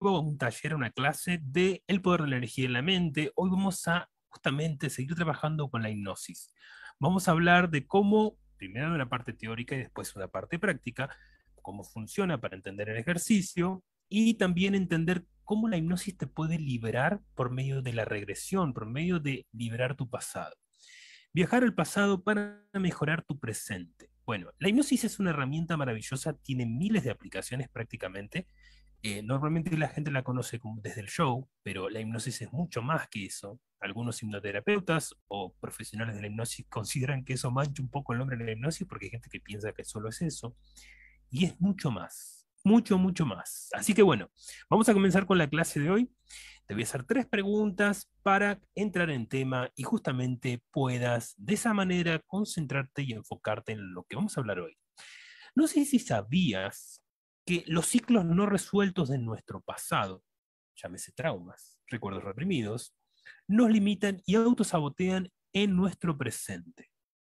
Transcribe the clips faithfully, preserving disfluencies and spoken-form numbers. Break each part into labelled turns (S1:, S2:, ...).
S1: a un taller, a una clase de El poder de la energía en la mente. Hoy vamos a justamente seguir trabajando con la hipnosis. Vamos a hablar de cómo, primero de una parte teórica y después una parte práctica, cómo funciona para entender el ejercicio y también entender cómo la hipnosis te puede liberar por medio de la regresión, por medio de liberar tu pasado. Viajar al pasado para mejorar tu presente. Bueno, la hipnosis es una herramienta maravillosa, tiene miles de aplicaciones prácticamente. Eh, normalmente la gente la conoce como desde el show, pero la hipnosis es mucho más que eso. Algunos hipnoterapeutas o profesionales de la hipnosis consideran que eso mancha un poco el nombre de la hipnosis porque hay gente que piensa que solo es eso. Y es mucho más, mucho, mucho más. Así que bueno, vamos a comenzar con la clase de hoy. Te voy a hacer tres preguntas para entrar en tema y justamente puedas de esa manera concentrarte y enfocarte en lo que vamos a hablar hoy. No sé si sabías que los ciclos no resueltos de nuestro pasado, llámese traumas, recuerdos reprimidos, nos limitan y autosabotean en nuestro presente.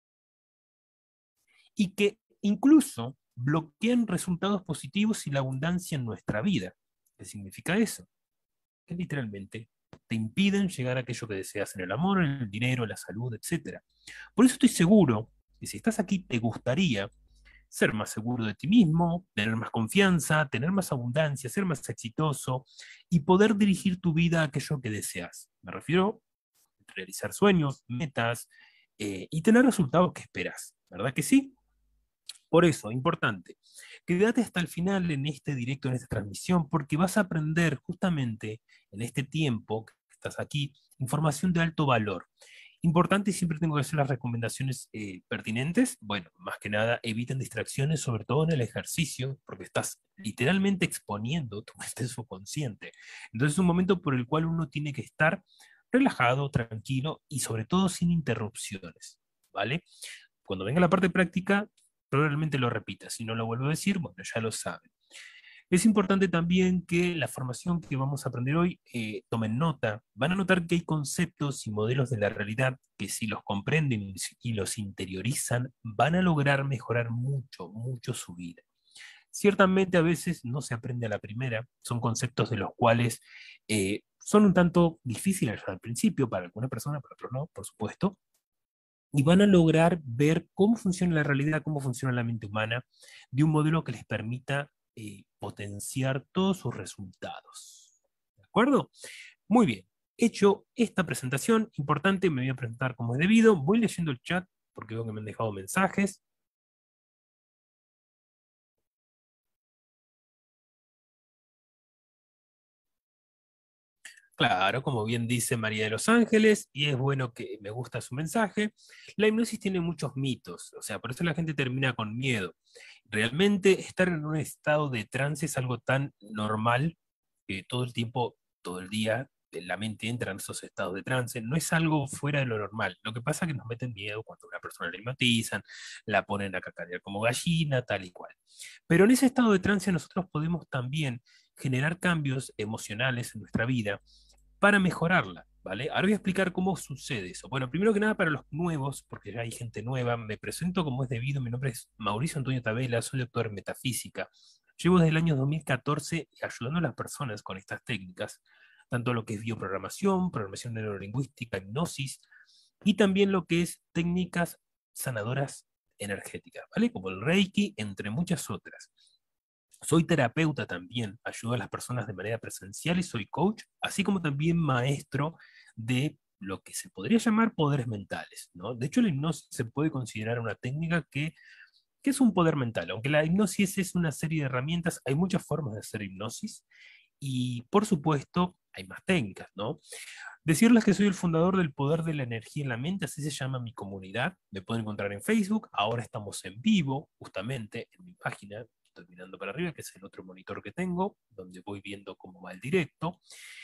S1: Y que incluso bloquean resultados positivos y la abundancia en nuestra vida. ¿Qué significa eso? Que literalmente te impiden llegar a aquello que deseas en el amor, en el dinero, en la salud, etcétera. Por eso estoy seguro que si estás aquí te gustaría ser más seguro de ti mismo, tener más confianza, tener más abundancia, ser más exitoso y poder dirigir tu vida a aquello que deseas. Me refiero a realizar sueños, metas eh, y tener resultados que esperas. ¿Verdad que sí? Por eso, importante, quédate hasta el final en este directo, en esta transmisión, porque vas a aprender justamente en este tiempo que estás aquí, información de alto valor. Importante, y siempre tengo que hacer las recomendaciones eh, pertinentes. Bueno, más que nada, eviten distracciones, sobre todo en el ejercicio, porque estás literalmente exponiendo tu mente subconsciente. Entonces es un momento por el cual uno tiene que estar relajado, tranquilo y sobre todo sin interrupciones, ¿vale? Cuando venga la parte práctica, probablemente lo repita. Si no lo vuelvo a decir, bueno, ya lo saben. Es importante también que la formación que vamos a aprender hoy, eh, tomen nota. Van a notar que hay conceptos y modelos de la realidad que si los comprenden y los interiorizan, van a lograr mejorar mucho, mucho su vida. Ciertamente a veces no se aprende a la primera, son conceptos de los cuales eh, son un tanto difíciles al principio para alguna persona, para otros no, por supuesto, y van a lograr ver cómo funciona la realidad, cómo funciona la mente humana, de un modelo que les permita eh, potenciar todos sus resultados. ¿De acuerdo? Muy bien. Hecho esta presentación importante, me voy a presentar como es debido. Voy leyendo el chat porque veo que me han dejado mensajes. Claro, como bien dice María de los Ángeles, y es bueno que me gusta su mensaje, la hipnosis tiene muchos mitos, o sea, por eso la gente termina con miedo. Realmente estar en un estado de trance es algo tan normal que todo el tiempo, todo el día, eh, la mente entra en esos estados de trance, no es algo fuera de lo normal. Lo que pasa es que nos meten miedo cuando a una persona la hipnotizan, la ponen a cacarear como gallina, tal y cual. Pero en ese estado de trance nosotros podemos también generar cambios emocionales en nuestra vida para mejorarla, ¿vale? Ahora voy a explicar cómo sucede eso. Bueno, primero que nada para los nuevos, porque ya hay gente nueva, me presento como es debido, mi nombre es Mauricio Antonio Tabela, soy doctor en metafísica. Llevo desde el año dos mil catorce ayudando a las personas con estas técnicas, tanto lo que es bioprogramación, programación neurolingüística, hipnosis, y también lo que es técnicas sanadoras energéticas, ¿vale? Como el Reiki, entre muchas otras. Soy terapeuta también, ayudo a las personas de manera presencial y soy coach, así como también maestro de lo que se podría llamar poderes mentales, ¿no? De hecho, la hipnosis se puede considerar una técnica que, que es un poder mental. Aunque la hipnosis es una serie de herramientas, hay muchas formas de hacer hipnosis y, por supuesto, hay más técnicas, ¿no? Decirles que soy el fundador del Poder de la Energía en la Mente, así se llama mi comunidad. Me pueden encontrar en Facebook. Ahora estamos en vivo, justamente en mi página. Estoy mirando para arriba, que es el otro monitor que tengo, donde voy viendo cómo va el directo.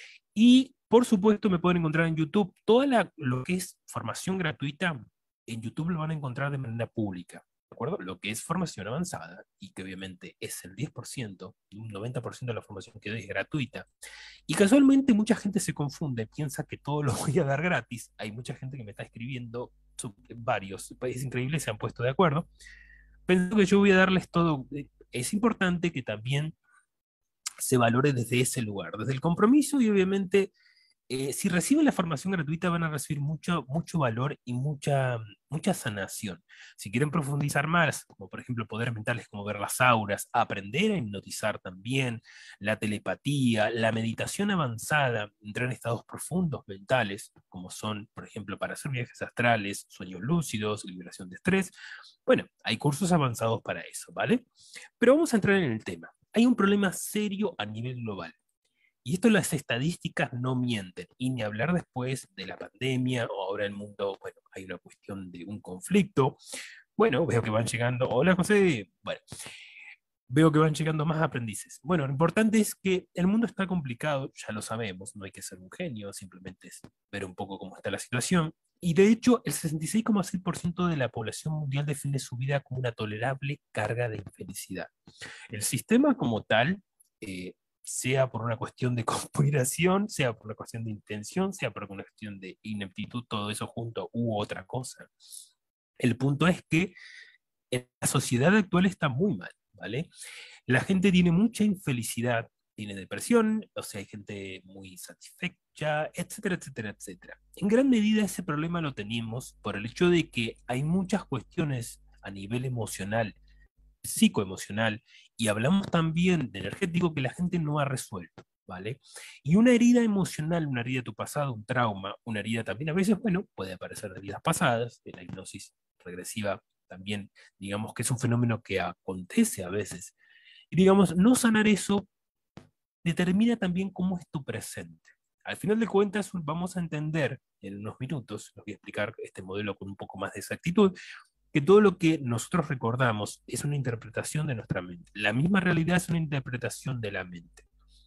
S1: Y por supuesto, me pueden encontrar en YouTube. Toda la, lo que es formación gratuita, en YouTube lo van a encontrar de manera pública. ¿De acuerdo? Lo que es formación avanzada, y que obviamente es el diez por ciento, y un noventa por ciento de la formación que doy es gratuita, y casualmente mucha gente se confunde, piensa que todo lo voy a dar gratis. Hay mucha gente que me está escribiendo, varios países increíbles se han puesto de acuerdo, pensando que yo voy a darles todo. Es importante que también se valore desde ese lugar, desde el compromiso y obviamente eh, si reciben la formación gratuita van a recibir mucho, mucho valor y mucha, mucha sanación. Si quieren profundizar más, como por ejemplo poderes mentales como ver las auras, aprender a hipnotizar también, la telepatía, la meditación avanzada, entrar en estados profundos mentales, como son, por ejemplo, para hacer viajes astrales, sueños lúcidos, liberación de estrés, bueno, hay cursos avanzados para eso, ¿vale? Pero vamos a entrar en el tema. Hay un problema serio a nivel global. Y esto las estadísticas no mienten, y ni hablar después de la pandemia, o ahora el mundo, bueno, hay una cuestión de un conflicto. Bueno, veo que van llegando, hola José, bueno, veo que van llegando más aprendices. Bueno, lo importante es que el mundo está complicado, ya lo sabemos, no hay que ser un genio, simplemente es ver un poco cómo está la situación. Y de hecho, el sesenta y seis coma seis por ciento de la población mundial define su vida como una tolerable carga de infelicidad. El sistema como tal, eh, sea por una cuestión de conspiración, sea por una cuestión de intención, sea por una cuestión de ineptitud, todo eso junto u otra cosa. El punto es que en la sociedad actual está muy mal, ¿vale? La gente tiene mucha infelicidad, tiene depresión, o sea, hay gente muy satisfecha, etcétera, etcétera, etcétera. En gran medida ese problema lo tenemos por el hecho de que hay muchas cuestiones a nivel emocional, psicoemocional, y hablamos también de energético que la gente no ha resuelto, ¿vale? Y una herida emocional, una herida de tu pasado, un trauma, una herida también a veces, bueno, puede aparecer de vidas pasadas, de la hipnosis regresiva también, digamos que es un fenómeno que acontece a veces. Y digamos, no sanar eso determina también cómo es tu presente. Al final de cuentas, vamos a entender en unos minutos, les voy a explicar este modelo con un poco más de exactitud, que todo lo que nosotros recordamos es una interpretación de nuestra mente. La misma realidad es una interpretación de la mente.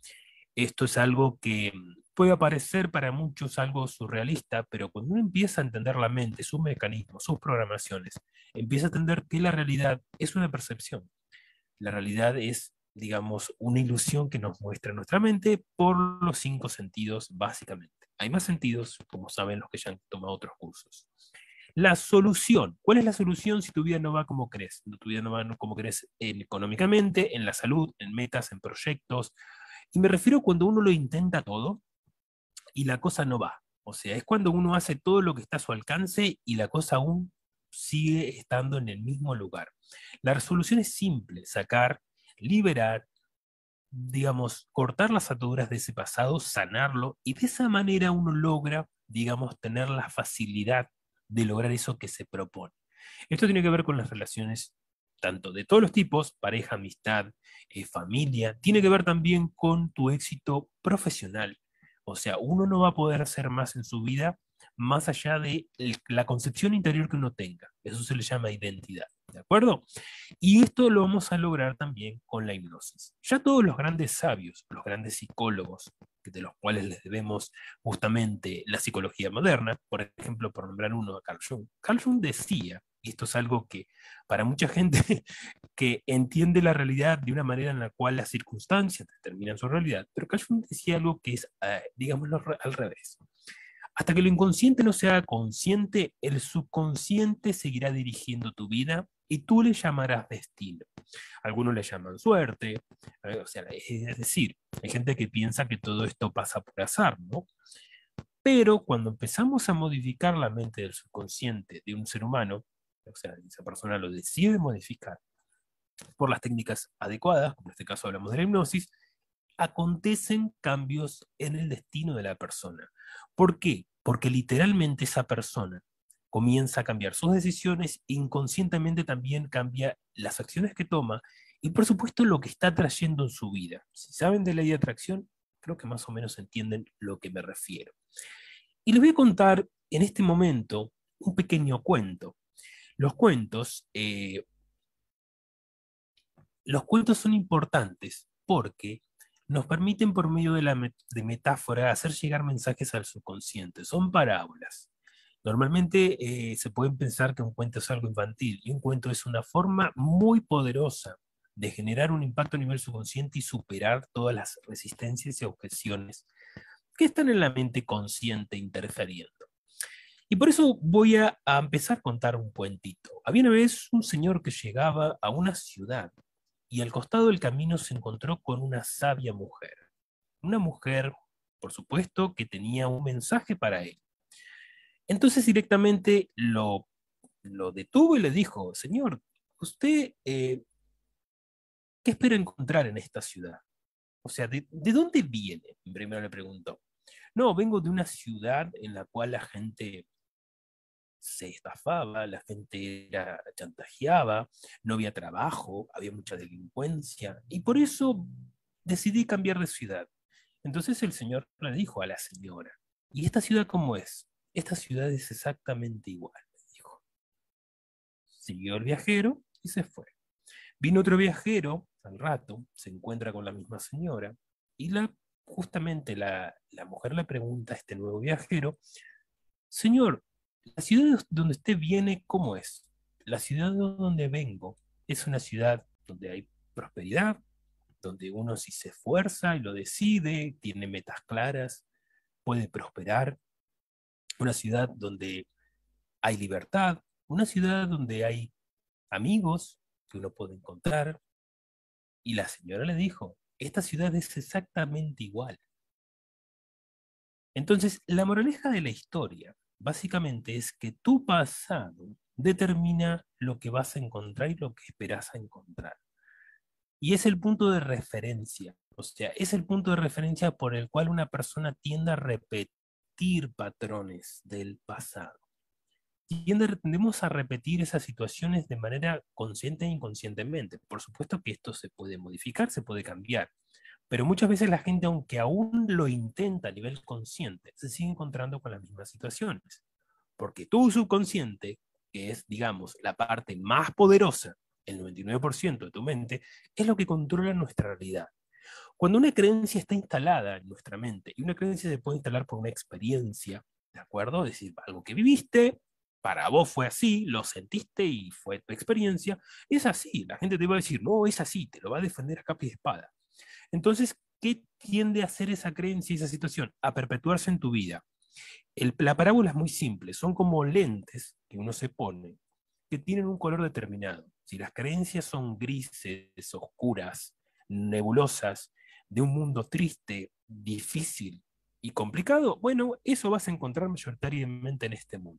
S1: Esto es algo que puede parecer para muchos algo surrealista, pero cuando uno empieza a entender la mente, sus mecanismos, sus programaciones, empieza a entender que la realidad es una percepción. La realidad es, digamos, una ilusión que nos muestra nuestra mente por los cinco sentidos, básicamente. Hay más sentidos, como saben los que ya han tomado otros cursos. La solución. ¿Cuál es la solución si tu vida no va como crees? Tu vida no va como crees en, económicamente, en la salud, en metas, en proyectos. Y me refiero cuando uno lo intenta todo y la cosa no va. O sea, es cuando uno hace todo lo que está a su alcance y la cosa aún sigue estando en el mismo lugar. La resolución es simple, sacar, liberar, digamos, cortar las ataduras de ese pasado, sanarlo, y de esa manera uno logra, digamos, tener la facilidad de lograr eso que se propone. Esto tiene que ver con las relaciones tanto de todos los tipos, pareja, amistad, eh, familia, tiene que ver también con tu éxito profesional. O sea, uno no va a poder hacer más en su vida más allá de el- la concepción interior que uno tenga. Eso se le llama identidad. ¿De acuerdo? Y esto lo vamos a lograr también con la hipnosis. Ya todos los grandes sabios, los grandes psicólogos, de los cuales les debemos justamente la psicología moderna, por ejemplo, por nombrar uno a Carl Jung. Carl Jung decía, y esto es algo que para mucha gente que entiende la realidad de una manera en la cual las circunstancias determinan su realidad, pero Carl Jung decía algo que es, eh, digámoslo al revés. Hasta que lo inconsciente no se haga consciente, el subconsciente seguirá dirigiendo tu vida y tú le llamarás destino. Algunos le llaman suerte, eh, o sea, es decir, hay gente que piensa que todo esto pasa por azar, ¿no? Pero cuando empezamos a modificar la mente del subconsciente de un ser humano, o sea, esa persona lo decide modificar por las técnicas adecuadas, como en este caso hablamos de la hipnosis, acontecen cambios en el destino de la persona. ¿Por qué? Porque literalmente esa persona comienza a cambiar sus decisiones, inconscientemente también cambia las acciones que toma y por supuesto lo que está trayendo en su vida. Si saben de la ley de atracción, creo que más o menos entienden lo que me refiero. Y les voy a contar en este momento un pequeño cuento. Los cuentos, eh, los cuentos son importantes porque nos permiten por medio de la met- de metáfora hacer llegar mensajes al subconsciente. Son parábolas. Normalmente eh, se pueden pensar que un cuento es algo infantil y un cuento es una forma muy poderosa de generar un impacto a nivel subconsciente y superar todas las resistencias y objeciones que están en la mente consciente interfiriendo. Y por eso voy a, a empezar a contar un cuentito. Había una vez un señor que llegaba a una ciudad y al costado del camino se encontró con una sabia mujer. Una mujer, por supuesto, que tenía un mensaje para él. Entonces directamente lo, lo detuvo y le dijo, señor, ¿usted eh, qué espera encontrar en esta ciudad? O sea, ¿de, de dónde viene? Primero le preguntó. No, vengo de una ciudad en la cual la gente se estafaba, la gente era chantajeaba, no había trabajo, había mucha delincuencia, y por eso decidí cambiar de ciudad. Entonces el señor le dijo a la señora, ¿y esta ciudad cómo es? Esta ciudad es exactamente igual, le dijo. Siguió el viajero y se fue. Vino otro viajero al rato, se encuentra con la misma señora, y la, justamente la, la mujer le pregunta a este nuevo viajero, señor, la ciudad donde usted viene, ¿cómo es? La ciudad de donde vengo es una ciudad donde hay prosperidad, donde uno si se esfuerza y lo decide, tiene metas claras, puede prosperar, una ciudad donde hay libertad, una ciudad donde hay amigos que uno puede encontrar. Y la señora le dijo, esta ciudad es exactamente igual. Entonces, la moraleja de la historia básicamente es que tu pasado determina lo que vas a encontrar y lo que esperas a encontrar. Y es el punto de referencia, o sea, es el punto de referencia por el cual una persona tiende a repetir patrones del pasado. Tiende, tendemos a repetir esas situaciones de manera consciente e inconscientemente. Por supuesto que esto se puede modificar, se puede cambiar, pero muchas veces la gente, aunque aún lo intenta a nivel consciente, se sigue encontrando con las mismas situaciones. Porque tu subconsciente, que es, digamos, la parte más poderosa, el noventa y nueve por ciento de tu mente, es lo que controla nuestra realidad. Cuando una creencia está instalada en nuestra mente, y una creencia se puede instalar por una experiencia, ¿de acuerdo? Es decir, algo que viviste, para vos fue así, lo sentiste y fue tu experiencia, es así. La gente te va a decir, no, es así, te lo va a defender a capa y espada. Entonces, ¿qué tiende a hacer esa creencia y esa situación? A perpetuarse en tu vida. El, la parábola es muy simple, son como lentes que uno se pone, que tienen un color determinado. Si las creencias son grises, oscuras, nebulosas, de un mundo triste, difícil y complicado, bueno, eso vas a encontrar mayoritariamente en este mundo.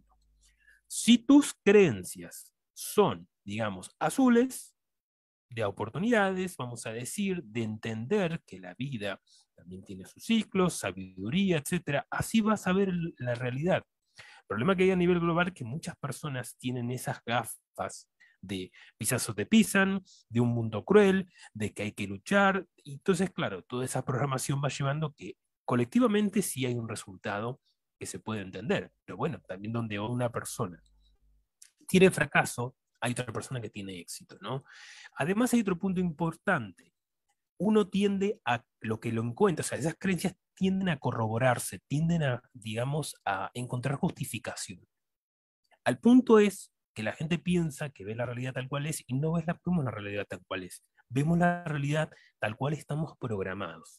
S1: Si tus creencias son, digamos, azules, de oportunidades, vamos a decir, de entender que la vida también tiene sus ciclos, sabiduría, etcétera. Así vas a ver la realidad. El problema que hay a nivel global es que muchas personas tienen esas gafas de pisazos te pisan, de un mundo cruel, de que hay que luchar. Y entonces, claro, toda esa programación va llevando que colectivamente sí hay un resultado que se puede entender. Pero bueno, también donde una persona tiene fracaso, hay otra persona que tiene éxito, ¿no? Además hay otro punto importante. Uno tiende a lo que lo encuentra, o sea, esas creencias tienden a corroborarse, tienden a, digamos, a encontrar justificación. Al punto es que la gente piensa que ve la realidad tal cual es y no ves la, vemos la realidad tal cual es. Vemos la realidad tal cual estamos programados.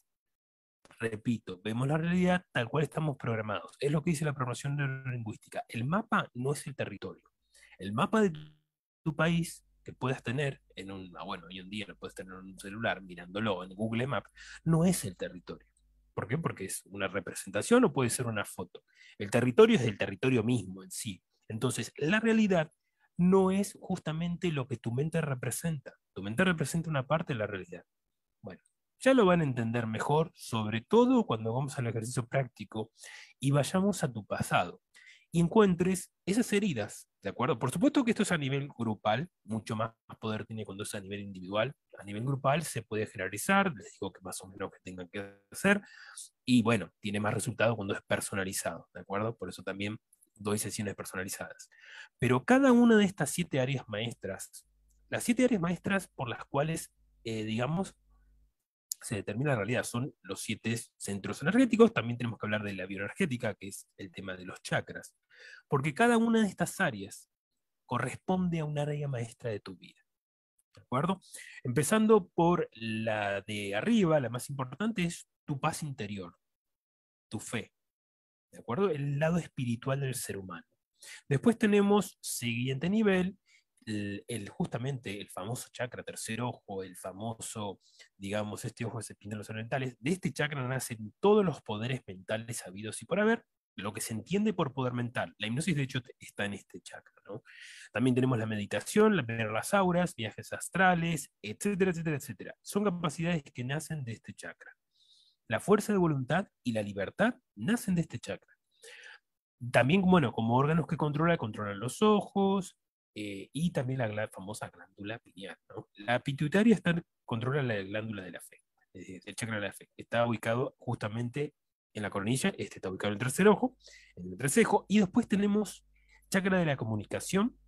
S1: Repito, vemos la realidad tal cual estamos programados. Es lo que dice la programación neurolingüística. El mapa no es el territorio. El mapa de tu país que puedas tener en un, ah, bueno, hoy en día lo puedes tener en un celular mirándolo en Google Maps, no es el territorio. ¿Por qué? Porque es una representación o puede ser una foto. El territorio es el territorio mismo en sí. Entonces, la realidad no es justamente lo que tu mente representa. Tu mente representa una parte de la realidad. Bueno, ya lo van a entender mejor, sobre todo cuando vamos al ejercicio práctico y vayamos a tu pasado y encuentres esas heridas, ¿de acuerdo? Por supuesto que esto es a nivel grupal, mucho más poder tiene cuando es a nivel individual. A nivel grupal se puede generalizar, les digo que más o menos que tengan que hacer, y bueno, tiene más resultado cuando es personalizado, ¿de acuerdo? Por eso también doy sesiones personalizadas. Pero cada una de estas siete áreas maestras, las siete áreas maestras por las cuales, eh, digamos, se determina la realidad, son los siete centros energéticos. También tenemos que hablar de la bioenergética, que es el tema de los chakras, porque cada una de estas áreas corresponde a un área maestra de tu vida, ¿de acuerdo? Empezando por la de arriba, la más importante es tu paz interior, tu fe, ¿de acuerdo? El lado espiritual del ser humano. Después tenemos, siguiente nivel, el, el, justamente el famoso chakra tercer ojo, el famoso, digamos, este ojo de serpiente de los orientales, de este chakra nacen todos los poderes mentales habidos y por haber, lo que se entiende por poder mental. La hipnosis, de hecho, está en este chakra, ¿no? También tenemos la meditación, la, ver las auras, viajes astrales, etcétera, etcétera, etcétera. Son capacidades que nacen de este chakra. La fuerza de voluntad y la libertad nacen de este chakra. También, bueno, como órganos que controla, controlan los ojos, eh, y también la, la famosa glándula pineal, ¿no? La pituitaria está, controla la glándula de la fe, es decir, el chakra de la fe. Está ubicado justamente en la coronilla, este está ubicado en el tercer ojo, en el entrecejo, y después tenemos chakra de la comunicación.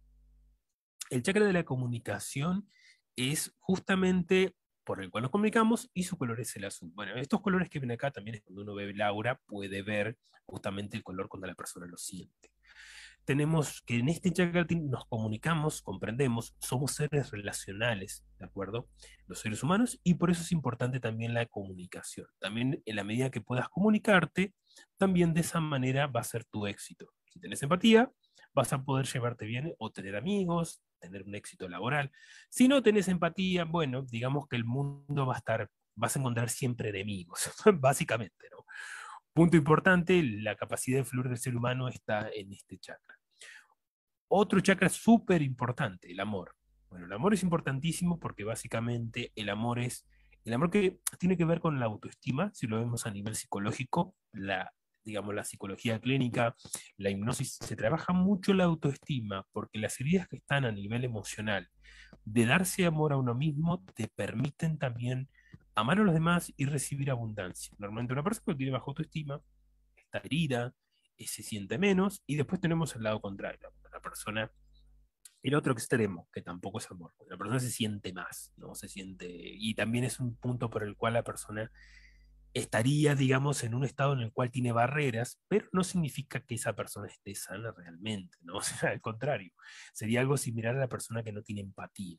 S1: El chakra de la comunicación es justamente por el cual nos comunicamos y su color es el azul. Bueno, estos colores que ven acá también es cuando uno ve el aura, puede ver justamente el color cuando la persona lo siente. Tenemos que en este chakra nos comunicamos, comprendemos, somos seres relacionales, ¿de acuerdo? Los seres humanos, y por eso es importante también la comunicación. También en la medida que puedas comunicarte, también de esa manera va a ser tu éxito. Si tenés empatía, vas a poder llevarte bien o tener amigos, tener un éxito laboral. Si no tenés empatía, bueno, digamos que el mundo va a estar, vas a encontrar siempre enemigos, básicamente, ¿no? Punto importante, la capacidad de fluir del ser humano está en este chakra. Otro chakra súper importante, el amor. Bueno, el amor es importantísimo porque básicamente el amor es, el amor que tiene que ver con la autoestima, si lo vemos a nivel psicológico, la, digamos, la psicología clínica, la hipnosis, se trabaja mucho la autoestima porque las heridas que están a nivel emocional de darse amor a uno mismo te permiten también amar a los demás y recibir abundancia. Normalmente una persona que tiene baja autoestima está herida, eh, se siente menos, y después tenemos el lado contrario, la persona, el otro extremo, que tampoco es amor, la persona se siente más, ¿no? Se siente, y también es un punto por el cual la persona estaría, digamos, en un estado en el cual tiene barreras, pero no significa que esa persona esté sana realmente, ¿no? O sea, al contrario, sería algo similar a la persona que no tiene empatía.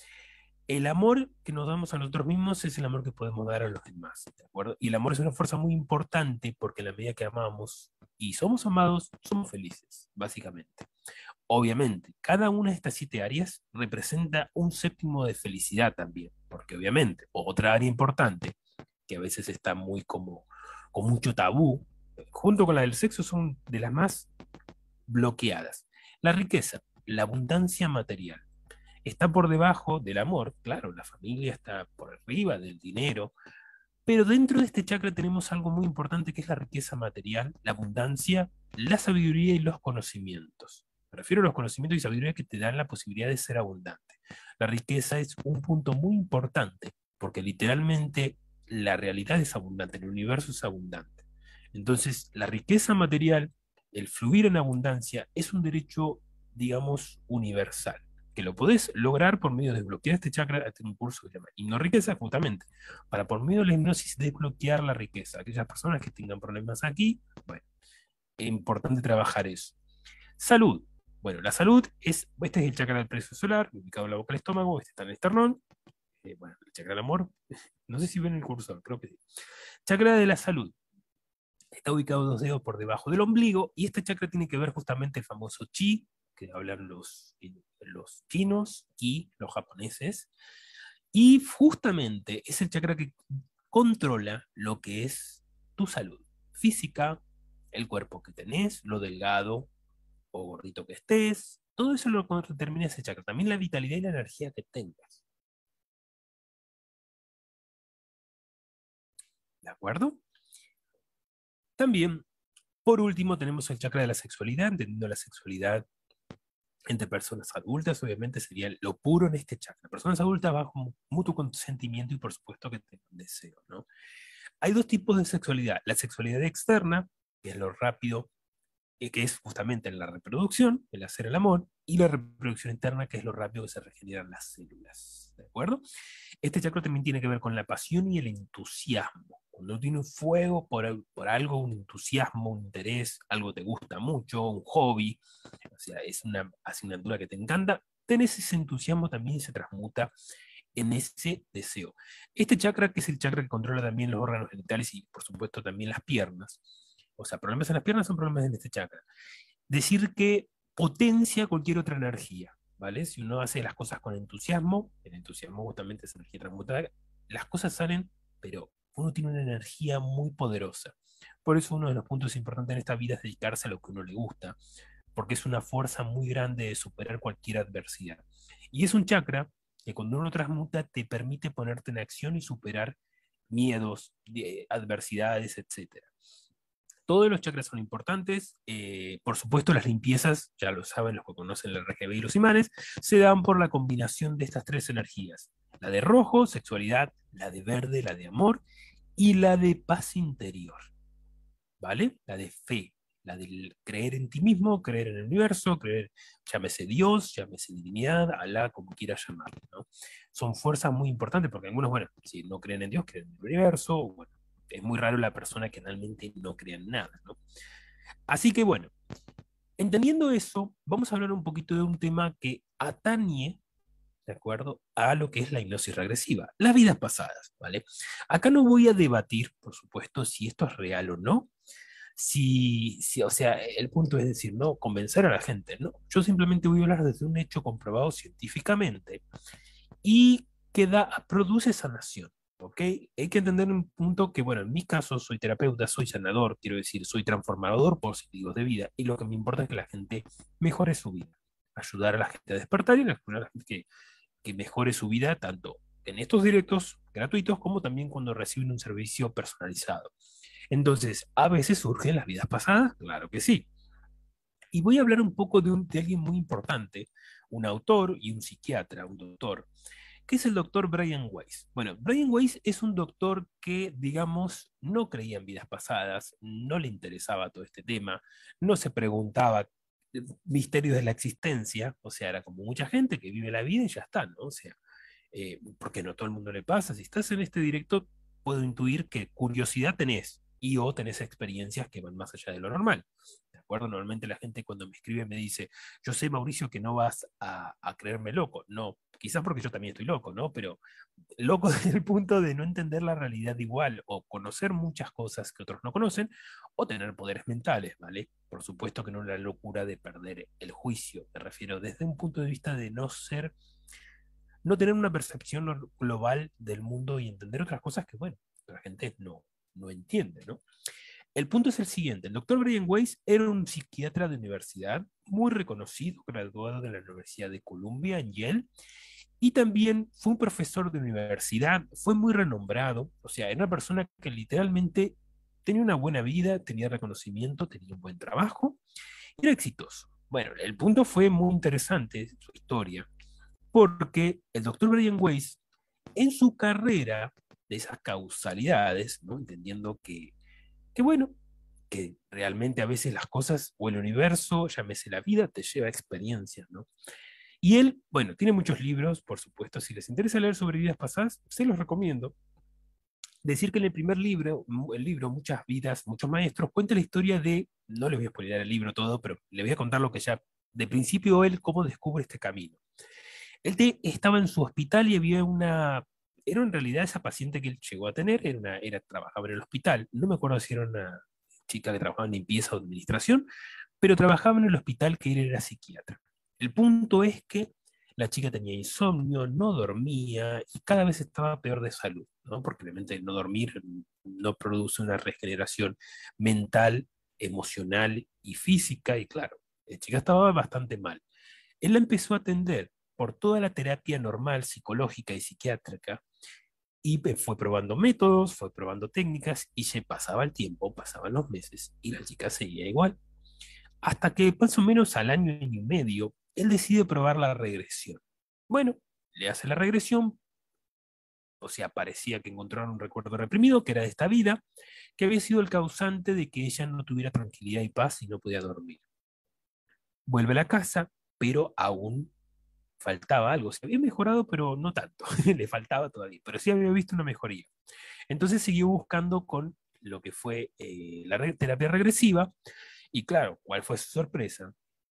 S1: El amor que nos damos a nosotros mismos es el amor que podemos dar a los demás, ¿de acuerdo? Y el amor es una fuerza muy importante porque en la medida que amamos y somos amados, somos felices, básicamente. Obviamente, cada una de estas siete áreas representa un séptimo de felicidad también, porque obviamente, otra área importante, que a veces está muy como, con mucho tabú, junto con la del sexo, son de las más bloqueadas. La riqueza, la abundancia material está por debajo del amor, claro, la familia está por arriba del dinero, pero dentro de este chakra tenemos algo muy importante que es la riqueza material, la abundancia, la sabiduría y los conocimientos. Me refiero a los conocimientos y sabiduría que te dan la posibilidad de ser abundante. La riqueza es un punto muy importante porque literalmente la realidad es abundante, el universo es abundante. Entonces, la riqueza material, el fluir en abundancia, es un derecho, digamos, universal que lo podés lograr por medio de desbloquear este chakra. Este un curso que se llama Hipno Riqueza, justamente, para por medio de la hipnosis desbloquear la riqueza. Aquellas personas que tengan problemas aquí, bueno, es importante trabajar eso. Salud. Bueno, la salud es, este es el chakra del plexo solar, ubicado en la boca del estómago, este está en el esternón, eh, bueno, el chakra del amor, no sé si ven el cursor, creo que sí. Chakra de la salud. Está ubicado dos dedos por debajo del ombligo y este chakra tiene que ver justamente el famoso chi, que hablan los, los chinos, ki, los japoneses, y justamente es el chakra que controla lo que es tu salud física, el cuerpo que tenés, lo delgado o gordito que estés, todo eso lo determina ese chakra. También la vitalidad y la energía que tengas. ¿De acuerdo? También, por último, tenemos el chakra de la sexualidad, entendiendo la sexualidad entre personas adultas, obviamente sería lo puro en este chakra. Personas adultas bajo mutuo consentimiento y por supuesto que tengan deseo, ¿no? Hay dos tipos de sexualidad. La sexualidad externa, que es lo rápido, eh, que es justamente la reproducción, el hacer el amor, y la reproducción interna, que es lo rápido que se regeneran las células. ¿De acuerdo? Este chakra también tiene que ver con la pasión y el entusiasmo. Cuando tiene un fuego por, por algo, un entusiasmo, un interés, algo te gusta mucho, un hobby, o sea, es una asignatura que te encanta, tenés ese entusiasmo también se transmuta en ese deseo. Este chakra, que es el chakra que controla también los órganos genitales y por supuesto también las piernas, o sea, problemas en las piernas son problemas en este chakra. Decir que potencia cualquier otra energía. ¿vale? Si uno hace las cosas con entusiasmo, el entusiasmo justamente es energía transmutada, las cosas salen, pero uno tiene una energía muy poderosa. Por eso uno de los puntos importantes en esta vida es dedicarse a lo que uno le gusta, porque es una fuerza muy grande de superar cualquier adversidad. Y es un chakra que cuando uno transmuta te permite ponerte en acción y superar miedos, eh, adversidades, etcétera. Todos los chakras son importantes. Eh, por supuesto, las limpiezas, ya lo saben los que conocen el R G B y los imanes, se dan por la combinación de estas tres energías. La de rojo, sexualidad, la de verde, la de amor, y la de paz interior, ¿vale? La de fe, la del creer en ti mismo, creer en el universo, creer, llámese Dios, llámese divinidad, Alá, como quieras llamarlo, ¿no? Son fuerzas muy importantes porque algunos, bueno, si no creen en Dios, creen en el universo, bueno, es muy raro la persona que realmente no crea en nada, ¿no? Así que bueno, entendiendo eso, vamos a hablar un poquito de un tema que atañe, ¿de acuerdo?, a lo que es la hipnosis regresiva, las vidas pasadas, ¿vale? Acá no voy a debatir, por supuesto, si esto es real o no, si, si, o sea, el punto es decir, no convencer a la gente, no. Yo simplemente voy a hablar desde un hecho comprobado científicamente y que da, produce sanación. ¿Ok? Hay que entender un punto que, bueno, en mi caso soy terapeuta, soy sanador, quiero decir, soy transformador positivo de vida y lo que me importa es que la gente mejore su vida, ayudar a la gente a despertar y ayudar a la gente que, que mejore su vida tanto en estos directos gratuitos como también cuando reciben un servicio personalizado. Entonces, ¿a veces surgen las vidas pasadas? Claro que sí. Y voy a hablar un poco de, un, de alguien muy importante, un autor y un psiquiatra, un doctor, que es el doctor Brian Weiss. Bueno, Brian Weiss es un doctor que, digamos, no creía en vidas pasadas, no le interesaba todo este tema, no se preguntaba misterios de la existencia, o sea, era como mucha gente que vive la vida y ya está, ¿no? O sea, eh, porque no todo el mundo le pasa. Si estás en este directo, puedo intuir que curiosidad tenés y o tenés experiencias que van más allá de lo normal. ¿De acuerdo? Normalmente la gente cuando me escribe me dice, yo sé, Mauricio, que no vas a, a creerme loco. No, quizás porque yo también estoy loco, ¿no? Pero loco desde el punto de no entender la realidad igual o conocer muchas cosas que otros no conocen o tener poderes mentales, ¿vale? Por supuesto que no la locura de perder el juicio, me refiero desde un punto de vista de no ser no tener una percepción global del mundo y entender otras cosas que, bueno, la gente no, no entiende, ¿no? El punto es el siguiente, el doctor Brian Weiss era un psiquiatra de universidad muy reconocido, graduado de la Universidad de Columbia en Yale, y también fue un profesor de universidad, fue muy renombrado, o sea, era una persona que literalmente tenía una buena vida, tenía reconocimiento, tenía un buen trabajo, era exitoso. Bueno, el punto fue muy interesante, su historia, porque el doctor Brian Weiss, en su carrera de esas causalidades, ¿no? Entendiendo que, que, bueno, que realmente a veces las cosas o el universo, llámese la vida, te lleva a experiencias, ¿no? Y él, bueno, tiene muchos libros, por supuesto, si les interesa leer sobre vidas pasadas, se los recomiendo. Decir que en el primer libro, el libro Muchas vidas, muchos maestros, cuenta la historia de, no les voy a spoiler el libro todo, pero le voy a contar lo que ya, de principio él, cómo descubre este camino. Él te, estaba en su hospital y había una, era en realidad esa paciente que él llegó a tener, era, una, era trabajaba en el hospital, no me acuerdo si era una chica que trabajaba en limpieza o administración, pero trabajaba en el hospital que él era psiquiatra. El punto es que la chica tenía insomnio, no dormía y cada vez estaba peor de salud, ¿no? Porque obviamente no dormir no produce una regeneración mental, emocional y física, y claro, la chica estaba bastante mal. Él la empezó a atender por toda la terapia normal, psicológica y psiquiátrica, y fue probando métodos, fue probando técnicas, y se pasaba el tiempo, pasaban los meses, y la chica seguía igual. Hasta que más o menos al año y medio, él decide probar la regresión. Bueno, le hace la regresión, o sea, parecía que encontraron un recuerdo reprimido, que era de esta vida, que había sido el causante de que ella no tuviera tranquilidad y paz y no podía dormir. Vuelve a la casa, pero aún faltaba algo. Se había mejorado, pero no tanto. Le faltaba todavía, pero sí había visto una mejoría. Entonces siguió buscando con lo que fue eh, la re terapia regresiva. Y claro, ¿cuál fue su sorpresa?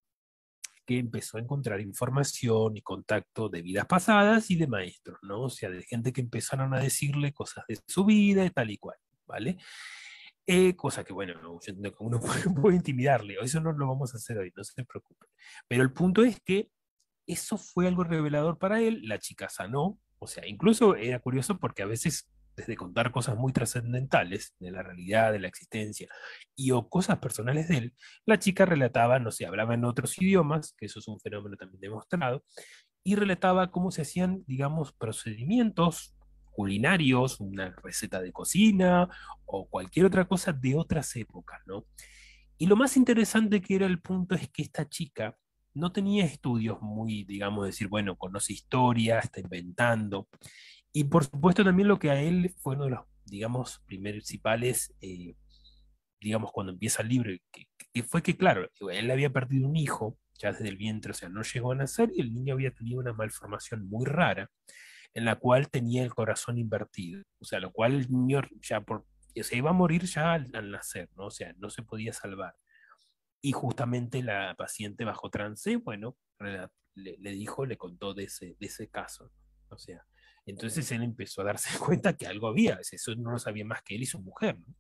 S1: Que empezó a encontrar información y contacto de vidas pasadas y de maestros, ¿no? O sea, de gente que empezaron a decirle cosas de su vida y tal y cual, ¿vale? Eh, cosa que, bueno, no, yo entiendo que uno puede, puede intimidarle, eso no lo vamos a hacer hoy, no se preocupen. Pero el punto es que eso fue algo revelador para él, la chica sanó, o sea, incluso era curioso porque a veces, desde contar cosas muy trascendentales de la realidad, de la existencia, y o cosas personales de él, la chica relataba, no sé, hablaba en otros idiomas, que eso es un fenómeno también demostrado, y relataba cómo se hacían, digamos, procedimientos culinarios, una receta de cocina o cualquier otra cosa de otras épocas, ¿no? Y lo más interesante que era el punto es que esta chica no tenía estudios muy, digamos, decir, bueno, conoce historia, está inventando. Y por supuesto también lo que a él fue uno de los, digamos, principales, eh, digamos, cuando empieza el libro, que, que fue que, claro, él había perdido un hijo ya desde el vientre, o sea, no llegó a nacer y el niño había tenido una malformación muy rara en la cual tenía el corazón invertido, o sea, lo cual el niño ya por, se iba a morir ya al, al nacer, ¿no? O sea, no se podía salvar. Y justamente la paciente bajo trance, bueno, le, le dijo, le contó de ese, de ese caso. O sea, entonces él empezó a darse cuenta que algo había, eso no lo sabía más que él y su mujer, ¿no?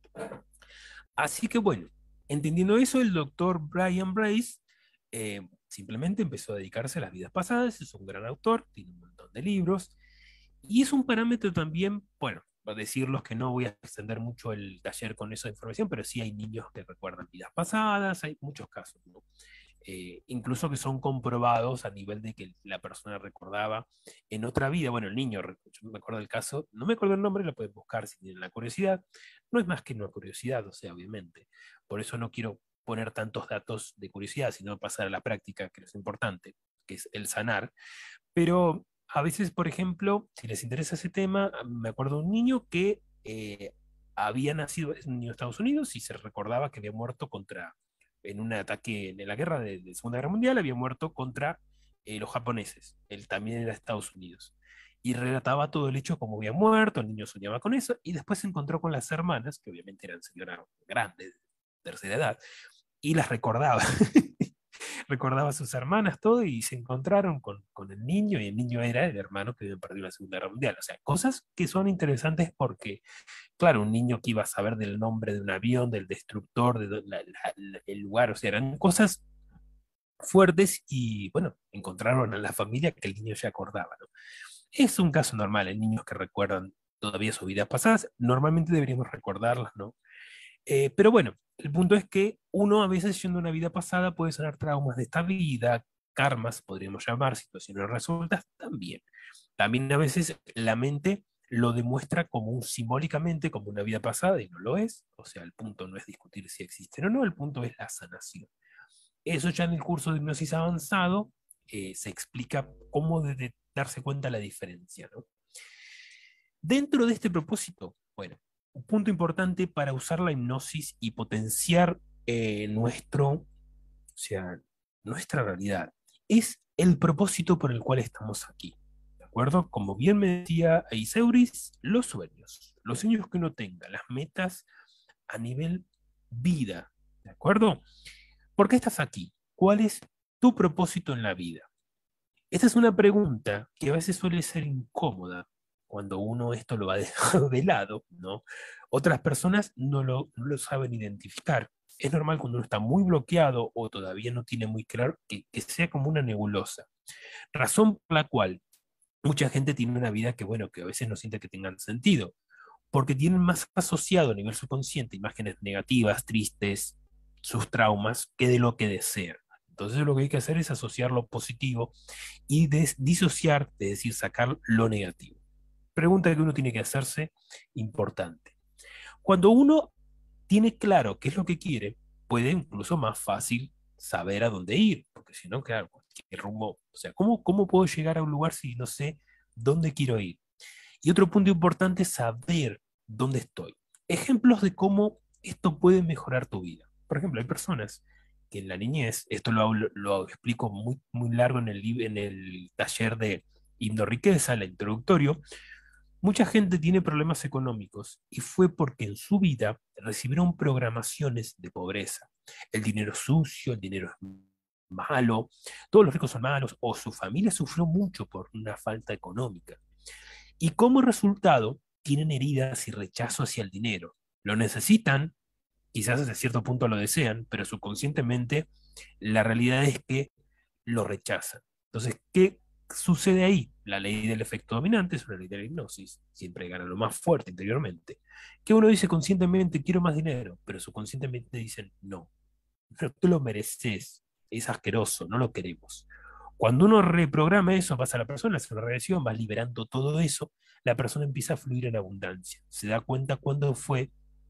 S1: Así que bueno, entendiendo eso, el doctor Brian Brace eh, simplemente empezó a dedicarse a las vidas pasadas, es un gran autor, tiene un montón de libros, y es un parámetro también, bueno, a decirlos que no voy a extender mucho el taller con esa información, pero sí hay niños que recuerdan vidas pasadas, hay muchos casos, ¿no? Eh, incluso que son comprobados a nivel de que la persona recordaba en otra vida, bueno, el niño, yo me acuerdo del caso, no me acuerdo el nombre, lo pueden buscar si tienen la curiosidad, no es más que una curiosidad, o sea, obviamente, por eso no quiero poner tantos datos de curiosidad, sino pasar a la práctica, que es importante, que es el sanar, pero a veces, por ejemplo, si les interesa ese tema, me acuerdo de un niño que eh, había nacido, es un niño de Estados Unidos, y se recordaba que había muerto contra, en un ataque en la guerra de, de Segunda Guerra Mundial, había muerto contra eh, los japoneses. Él también era de Estados Unidos. Y relataba todo el hecho como había muerto, el niño soñaba con eso, y después se encontró con las hermanas, que obviamente eran señoras grandes, de tercera edad, y las recordaba. Recordaba a sus hermanas, todo, y se encontraron con, con el niño, y el niño era el hermano que había perdido la Segunda Guerra Mundial. O sea, cosas que son interesantes porque, claro, un niño que iba a saber del nombre de un avión, del destructor, de la, la, el lugar, o sea, eran cosas fuertes y, bueno, encontraron a la familia que el niño ya acordaba, ¿no? Es un caso normal en niños que recuerdan todavía sus vidas pasadas, normalmente deberíamos recordarlas, ¿no? Eh, pero bueno, el punto es que uno a veces yendo a una vida pasada puede sanar traumas de esta vida, karmas, podríamos llamar, situaciones resueltas también. También a veces la mente lo demuestra como un, simbólicamente como una vida pasada y no lo es. O sea, el punto no es discutir si existen o no, el punto es la sanación. Eso ya en el curso de hipnosis avanzado eh, se explica cómo de, de darse cuenta la diferencia, ¿no? Dentro de este propósito, bueno, un punto importante para usar la hipnosis y potenciar eh, nuestro, o sea, nuestra realidad es el propósito por el cual estamos aquí. ¿De acuerdo? Como bien me decía Iseuris, los sueños, los sueños que uno tenga, las metas a nivel vida. ¿De acuerdo? ¿Por qué estás aquí? ¿Cuál es tu propósito en la vida? Esta es una pregunta que a veces suele ser incómoda cuando uno esto lo ha dejado de lado, ¿no? Otras personas no lo, no lo saben identificar. Es normal cuando uno está muy bloqueado o todavía no tiene muy claro que, que sea como una nebulosa. Razón por la cual mucha gente tiene una vida que, bueno, que a veces no siente que tengan sentido, porque tienen más asociado a nivel subconsciente imágenes negativas, tristes, sus traumas, que de lo que desean. Entonces lo que hay que hacer es asociar lo positivo y des disociar, es decir, sacar lo negativo. Pregunta que uno tiene que hacerse, importante. Cuando uno tiene claro qué es lo que quiere, puede incluso más fácil saber a dónde ir, porque si no, claro, cualquier rumbo, o sea, ¿cómo, ¿cómo puedo llegar a un lugar si no sé dónde quiero ir? Y otro punto importante es saber dónde estoy. Ejemplos de cómo esto puede mejorar tu vida. Por ejemplo, hay personas que en la niñez, esto lo, hablo- lo explico muy, muy largo en el, lib- en el taller de Hipnorriqueza, el introductorio, mucha gente tiene problemas económicos y fue porque en su vida recibieron programaciones de pobreza. El dinero es sucio, el dinero es malo, todos los ricos son malos, o su familia sufrió mucho por una falta económica. Y como resultado, tienen heridas y rechazo hacia el dinero. Lo necesitan, quizás hasta cierto punto lo desean, pero subconscientemente la realidad es que lo rechazan. Entonces, ¿qué sucede ahí? La ley del efecto dominante es una ley de la hipnosis, siempre gana lo más fuerte interiormente, que uno dice conscientemente, quiero más dinero, pero subconscientemente dicen, no, no te lo mereces, es asqueroso, no lo queremos. Cuando uno reprograma eso, pasa a la persona, hace una regresión, va liberando todo eso, la persona empieza a fluir en abundancia, se da cuenta cuándo fue,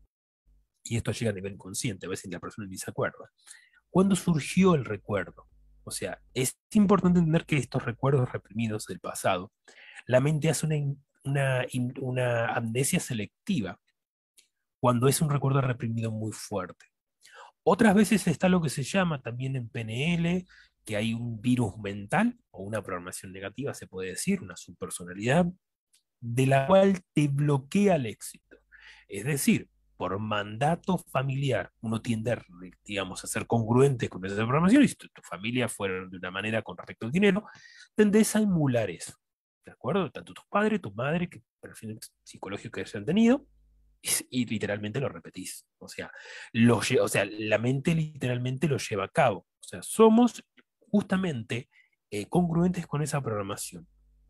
S1: y esto llega a nivel consciente, a veces la persona ni se acuerda, cuándo surgió el recuerdo. O sea, es importante entender que estos recuerdos reprimidos del pasado, la mente hace una, una, una amnesia selectiva cuando es un recuerdo reprimido muy fuerte. Otras veces está lo que se llama también en P N L, que hay un virus mental o una programación negativa, se puede decir, una subpersonalidad, de la cual te bloquea el éxito. Es decir, por mandato familiar, uno tiende a, digamos, a ser congruente con esa programación, y si tu, tu familia fuera de una manera con respecto al dinero, tendés a emular eso. ¿De acuerdo? Tanto tus padres, tu madre, que perfiles psicológicos que hayan tenido, y, y literalmente lo repetís. O sea, lo, o sea, la mente literalmente lo lleva a cabo. O sea, somos justamente eh, congruentes con esa programación.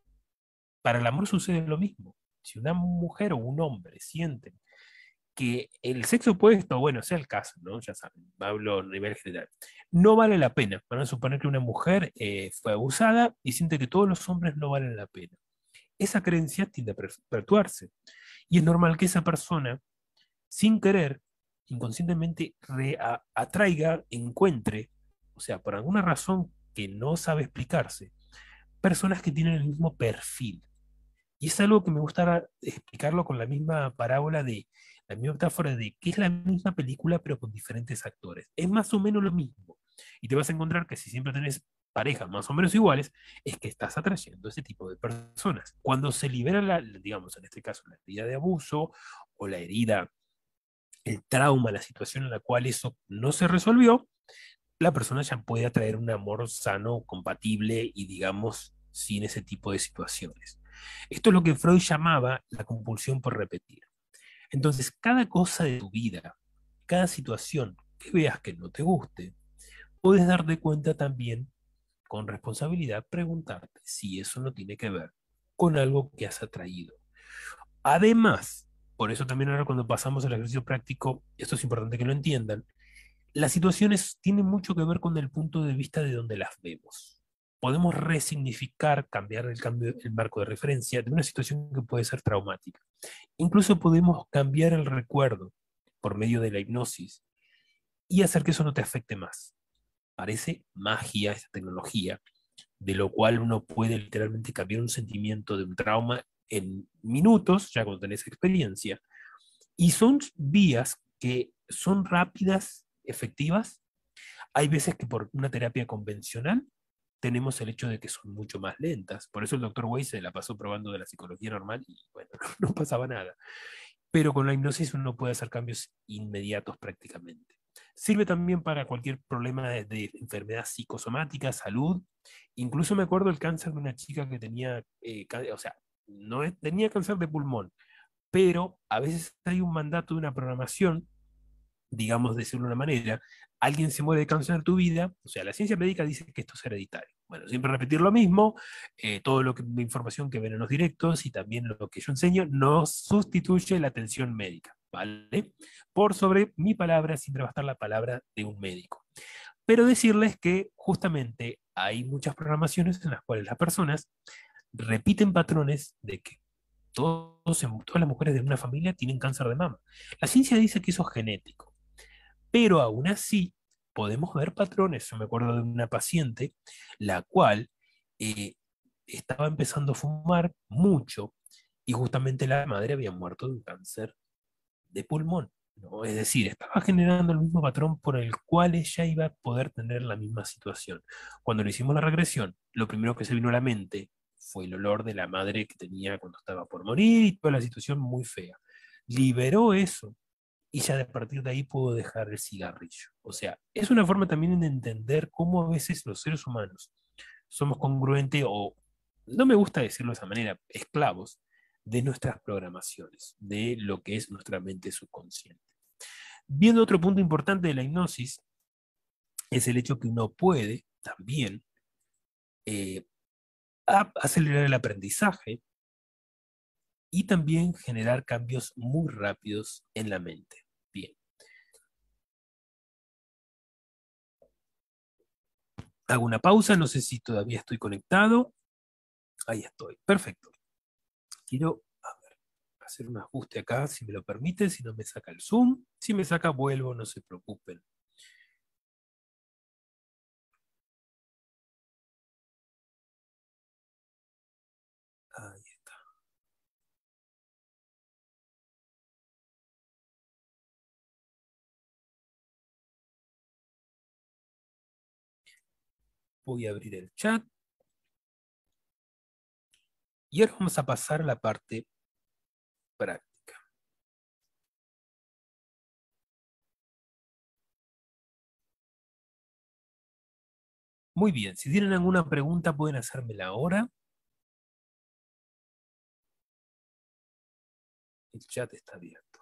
S1: Para el amor sucede lo mismo. Si una mujer o un hombre sienten que el sexo opuesto, bueno, sea el caso, ¿no? Ya saben, hablo a nivel general, no vale la pena. Van a suponer que una mujer eh, fue abusada y siente que todos los hombres no valen la pena. Esa creencia tiende a perpetuarse. Y es normal que esa persona, sin querer, inconscientemente re- a- atraiga, encuentre, o sea, por alguna razón que no sabe explicarse, personas que tienen el mismo perfil. Y es algo que me gusta explicarlo con la misma parábola de, la misma metáfora de que es la misma película pero con diferentes actores. Es más o menos lo mismo. Y te vas a encontrar que si siempre tenés parejas más o menos iguales, es que estás atrayendo ese tipo de personas. Cuando se libera, la, digamos, en este caso, la herida de abuso o la herida, el trauma, la situación en la cual eso no se resolvió, la persona ya puede atraer un amor sano, compatible y, digamos, sin ese tipo de situaciones. Esto es lo que Freud llamaba la compulsión por repetir. Entonces, cada cosa de tu vida, cada situación que veas que no te guste, puedes darte cuenta también con responsabilidad, preguntarte si eso no tiene que ver con algo que has atraído. Además, por eso también ahora cuando pasamos al ejercicio práctico, esto es importante que lo entiendan, las situaciones tienen mucho que ver con el punto de vista de donde las vemos. Podemos resignificar, cambiar el, cambio, el marco de referencia de una situación que puede ser traumática. Incluso podemos cambiar el recuerdo por medio de la hipnosis y hacer que eso no te afecte más. Parece magia esta tecnología, de lo cual uno puede literalmente cambiar un sentimiento de un trauma en minutos, ya cuando tenés experiencia. Y son vías que son rápidas, efectivas. Hay veces que por una terapia convencional tenemos el hecho de que son mucho más lentas. Por eso el doctor Weiss se la pasó probando de la psicología normal y bueno, no pasaba nada. Pero con la hipnosis uno puede hacer cambios inmediatos prácticamente. Sirve también para cualquier problema de, de enfermedad psicosomática, salud. Incluso me acuerdo el cáncer de una chica que tenía, eh, o sea, no es, tenía cáncer de pulmón, pero a veces hay un mandato de una programación, digamos, decirlo de una manera, alguien se muere de cáncer en tu vida, o sea, la ciencia médica dice que esto es hereditario. Bueno, siempre repetir lo mismo, eh, todo lo que, la información que ven en los directos y también lo que yo enseño no sustituye la atención médica, ¿vale? Por sobre mi palabra siempre va a estar la palabra de un médico. Pero decirles que justamente hay muchas programaciones en las cuales las personas repiten patrones de que todos, todas las mujeres de una familia tienen cáncer de mama. La ciencia dice que eso es genético, pero aún así podemos ver patrones. Yo me acuerdo de una paciente la cual eh, estaba empezando a fumar mucho y justamente la madre había muerto de un cáncer de pulmón, ¿no? Es decir, estaba generando el mismo patrón por el cual ella iba a poder tener la misma situación. Cuando le hicimos la regresión, lo primero que se vino a la mente fue el olor de la madre que tenía cuando estaba por morir y toda la situación muy fea. Liberó eso y ya a partir de ahí pudo dejar el cigarrillo. O sea, es una forma también de entender cómo a veces los seres humanos somos congruentes o, no me gusta decirlo de esa manera, esclavos de nuestras programaciones, de lo que es nuestra mente subconsciente. Viendo otro punto importante de la hipnosis, es el hecho que uno puede también eh, a acelerar el aprendizaje y también generar cambios muy rápidos en la mente. Bien, hago una pausa, no sé si todavía estoy conectado. Ahí estoy, perfecto. Quiero a ver, hacer un ajuste acá, si me lo permite, si no me saca el zoom. Si me saca, vuelvo, no se preocupen. Ahí está. Voy a abrir el chat y ahora vamos a pasar a la parte práctica. Muy bien, si tienen alguna pregunta pueden hacérmela ahora. El chat está abierto.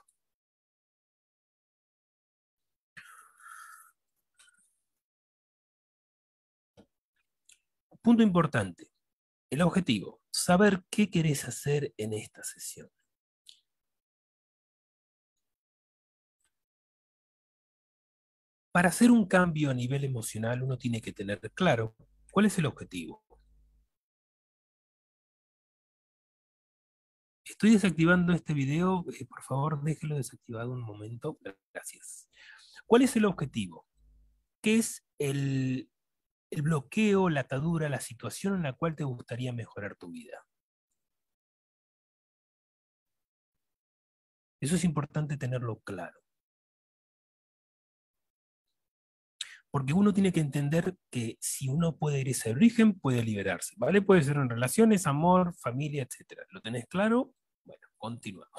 S1: Punto importante, el objetivo, saber qué querés hacer en esta sesión. Para hacer un cambio a nivel emocional uno tiene que tener claro cuál es el objetivo. Estoy desactivando este video, eh, por favor déjelo desactivado un momento, gracias. ¿Cuál es el objetivo? ¿Qué es el, el bloqueo, la atadura, la situación en la cual te gustaría mejorar tu vida? Eso es importante tenerlo claro. Porque uno tiene que entender que si uno puede ir a ese origen, puede liberarse, ¿vale? Puede ser en relaciones, amor, familia, etcétera. ¿Lo tenés claro? Bueno, continuamos.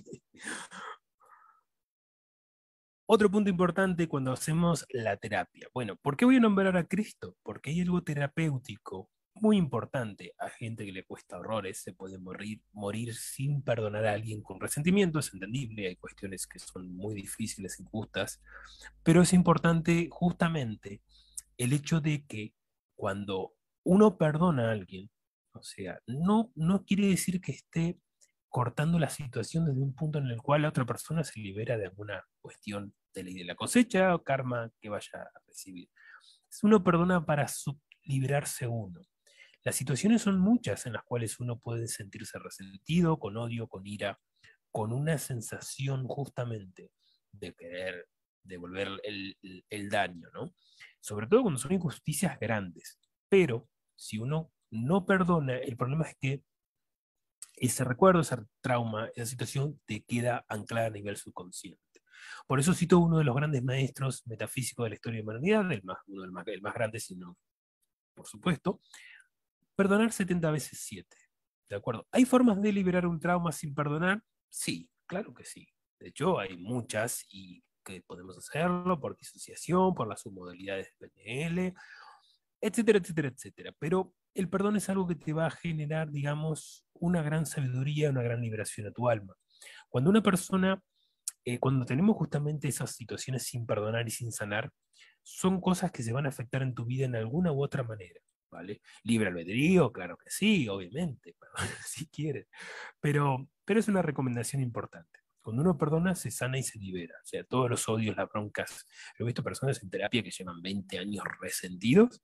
S1: Otro punto importante cuando hacemos la terapia. Bueno, ¿por qué voy a nombrar a Cristo? Porque hay algo terapéutico muy importante. A gente que le cuesta horrores, se puede morir, morir sin perdonar a alguien con resentimiento, es entendible, hay cuestiones que son muy difíciles, injustas, pero es importante justamente el hecho de que cuando uno perdona a alguien, o sea, no, no quiere decir que esté cortando la situación desde un punto en el cual la otra persona se libera de alguna cuestión de ley de la cosecha o karma que vaya a recibir. Uno perdona para sub- liberarse uno. Las situaciones son muchas en las cuales uno puede sentirse resentido, con odio, con ira, con una sensación justamente de querer devolver el, el, el daño, ¿no? Sobre todo cuando son injusticias grandes. Pero si uno no perdona, el problema es que ese recuerdo, ese trauma, esa situación te queda anclada a nivel subconsciente. Por eso cito uno de los grandes maestros metafísicos de la historia de la humanidad, el más, uno del más, el más grande, sino, por supuesto, perdonar setenta veces siete. ¿De acuerdo? ¿Hay formas de liberar un trauma sin perdonar? Sí, claro que sí. De hecho, hay muchas y que podemos hacerlo por disociación, por las submodalidades de P N L, etcétera, etcétera, etcétera. Pero el perdón es algo que te va a generar, digamos, una gran sabiduría, una gran liberación a tu alma. Cuando una persona, eh, cuando tenemos justamente esas situaciones sin perdonar y sin sanar, son cosas que se van a afectar en tu vida en alguna u otra manera, ¿vale? Libre albedrío, claro que sí, obviamente, si quieres, pero, pero es una recomendación importante. Cuando uno perdona, se sana y se libera. O sea, todos los odios, las broncas. He visto personas en terapia que llevan veinte años resentidos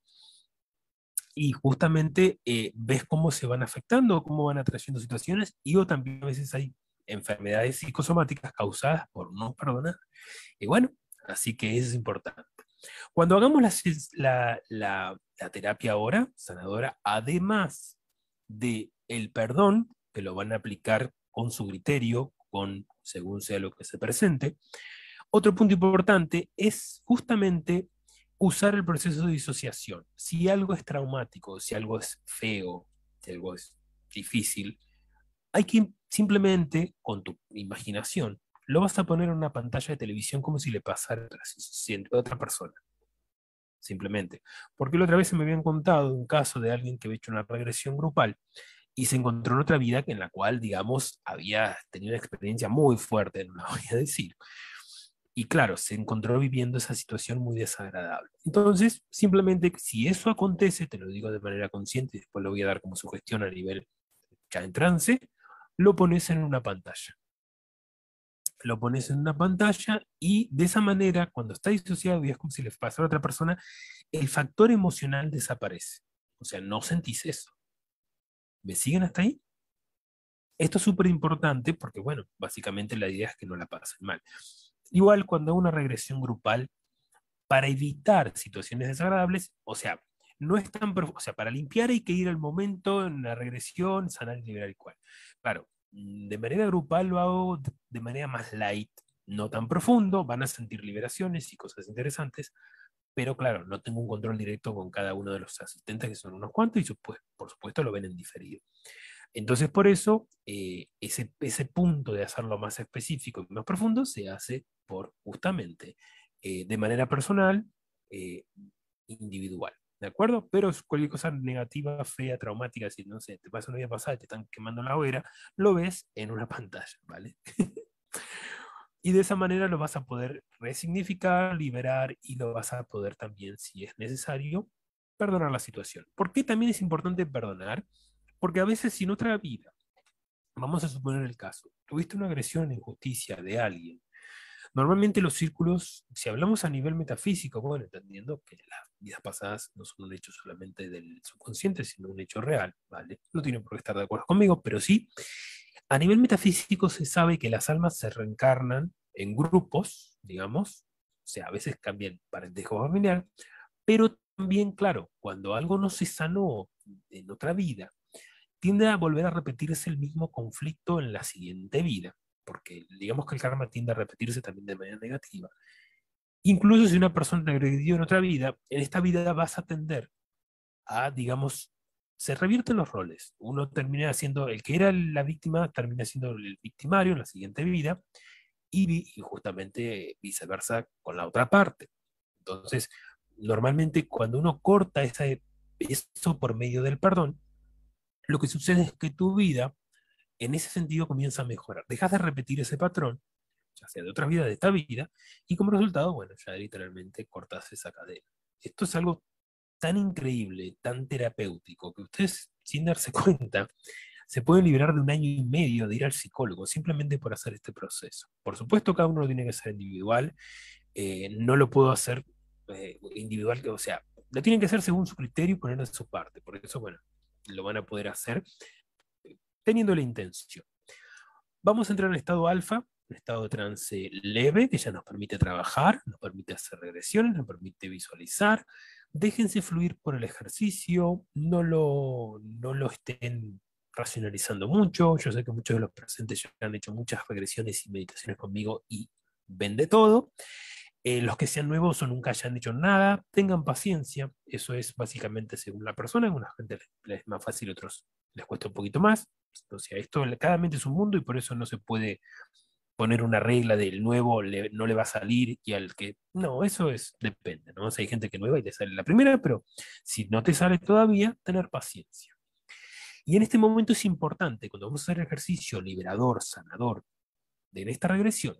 S1: y justamente eh, ves cómo se van afectando, cómo van atrayendo situaciones, y o también a veces hay enfermedades psicosomáticas causadas por no perdonar. Y bueno, así que eso es importante. Cuando hagamos la, la, la, la terapia ahora, sanadora, además de el perdón, que lo van a aplicar con su criterio, con, según sea lo que se presente, otro punto importante es justamente usar el proceso de disociación. Si algo es traumático, si algo es feo, si algo es difícil, hay que simplemente, con tu imaginación, lo vas a poner en una pantalla de televisión como si le pasara a otra persona. Simplemente. Porque la otra vez se me habían contado un caso de alguien que había hecho una regresión grupal y se encontró en otra vida en la cual, digamos, había tenido una experiencia muy fuerte, no la voy a decir, Y claro, se encontró viviendo esa situación muy desagradable. Entonces, simplemente, si eso acontece, te lo digo de manera consciente y después lo voy a dar como sugestión a nivel ya en trance, lo pones en una pantalla. Lo pones en una pantalla y de esa manera, cuando está disociado y es como si le pasara a otra persona, el factor emocional desaparece. O sea, no sentís eso. ¿Me siguen hasta ahí? Esto es súper importante porque, bueno, básicamente la idea es que no la pasen mal. Igual cuando hay una regresión grupal, para evitar situaciones desagradables, o sea, no es tan, profu- o sea, para limpiar hay que ir al momento en la regresión, sanar y liberar y cual. Claro, mm, de manera grupal lo hago de de manera más light, no tan profundo, van a sentir liberaciones y cosas interesantes, pero claro, no tengo un control directo con cada uno de los asistentes, que son unos cuantos, y pues, por supuesto lo ven en diferido. Entonces, por eso, eh, ese, ese punto de hacerlo más específico y más profundo se hace por justamente eh, de manera personal, eh, individual. ¿De acuerdo? Pero es cualquier cosa negativa, fea, traumática, si no sé, te pasa una vida pasada, te están quemando la hoguera, lo ves en una pantalla, ¿vale? Y de esa manera lo vas a poder resignificar, liberar y lo vas a poder también, si es necesario, perdonar la situación. ¿Por qué también es importante perdonar? Porque a veces si en otra vida, vamos a suponer el caso, tuviste una agresión en injusticia de alguien. Normalmente los círculos, si hablamos a nivel metafísico, bueno, entendiendo que las vidas pasadas no son un hecho solamente del subconsciente, sino un hecho real, ¿vale? No tienen por qué estar de acuerdo conmigo, pero sí, a nivel metafísico se sabe que las almas se reencarnan en grupos, digamos, o sea, a veces cambian parentesco familiar, pero también, claro, cuando algo no se sanó en otra vida, tiende a volver a repetirse el mismo conflicto en la siguiente vida, porque digamos que el karma tiende a repetirse también de manera negativa. Incluso si una persona te agredió en otra vida, en esta vida vas a tender a, digamos, se revierten los roles. Uno termina siendo, el que era la víctima termina siendo el victimario en la siguiente vida y, y justamente viceversa con la otra parte. Entonces, normalmente cuando uno corta esa, eso por medio del perdón, lo que sucede es que tu vida en ese sentido comienza a mejorar. Dejas de repetir ese patrón, ya sea de otras vidas, de esta vida, y como resultado, bueno, ya literalmente cortas esa cadena. Esto es algo tan increíble, tan terapéutico, que ustedes, sin darse cuenta, se pueden liberar de un año y medio de ir al psicólogo simplemente por hacer este proceso. Por supuesto, cada uno lo tiene que ser individual, eh, no lo puedo hacer eh, individual, o sea, lo tienen que hacer según su criterio y poner de su parte. Por eso, bueno, lo van a poder hacer teniendo la intención. Vamos a entrar en estado alfa, un estado de trance leve que ya nos permite trabajar, nos permite hacer regresiones, nos permite visualizar. Déjense fluir por el ejercicio, no lo, no lo estén racionalizando mucho. Yo sé que muchos de los presentes ya han hecho muchas regresiones y meditaciones conmigo y ven de todo. Eh, los que sean nuevos o nunca hayan hecho nada, tengan paciencia. Eso es básicamente según la persona. A alguna gente les, les es más fácil, a otros les cuesta un poquito más. O sea, esto, cada mente es un mundo y por eso no se puede poner una regla del nuevo le- no le va a salir y al que... No, eso es, depende, ¿no? O sea, hay gente que nueva y te sale la primera, pero si no te sale todavía, tener paciencia. Y en este momento es importante, cuando vamos a hacer ejercicio liberador, sanador, de esta regresión,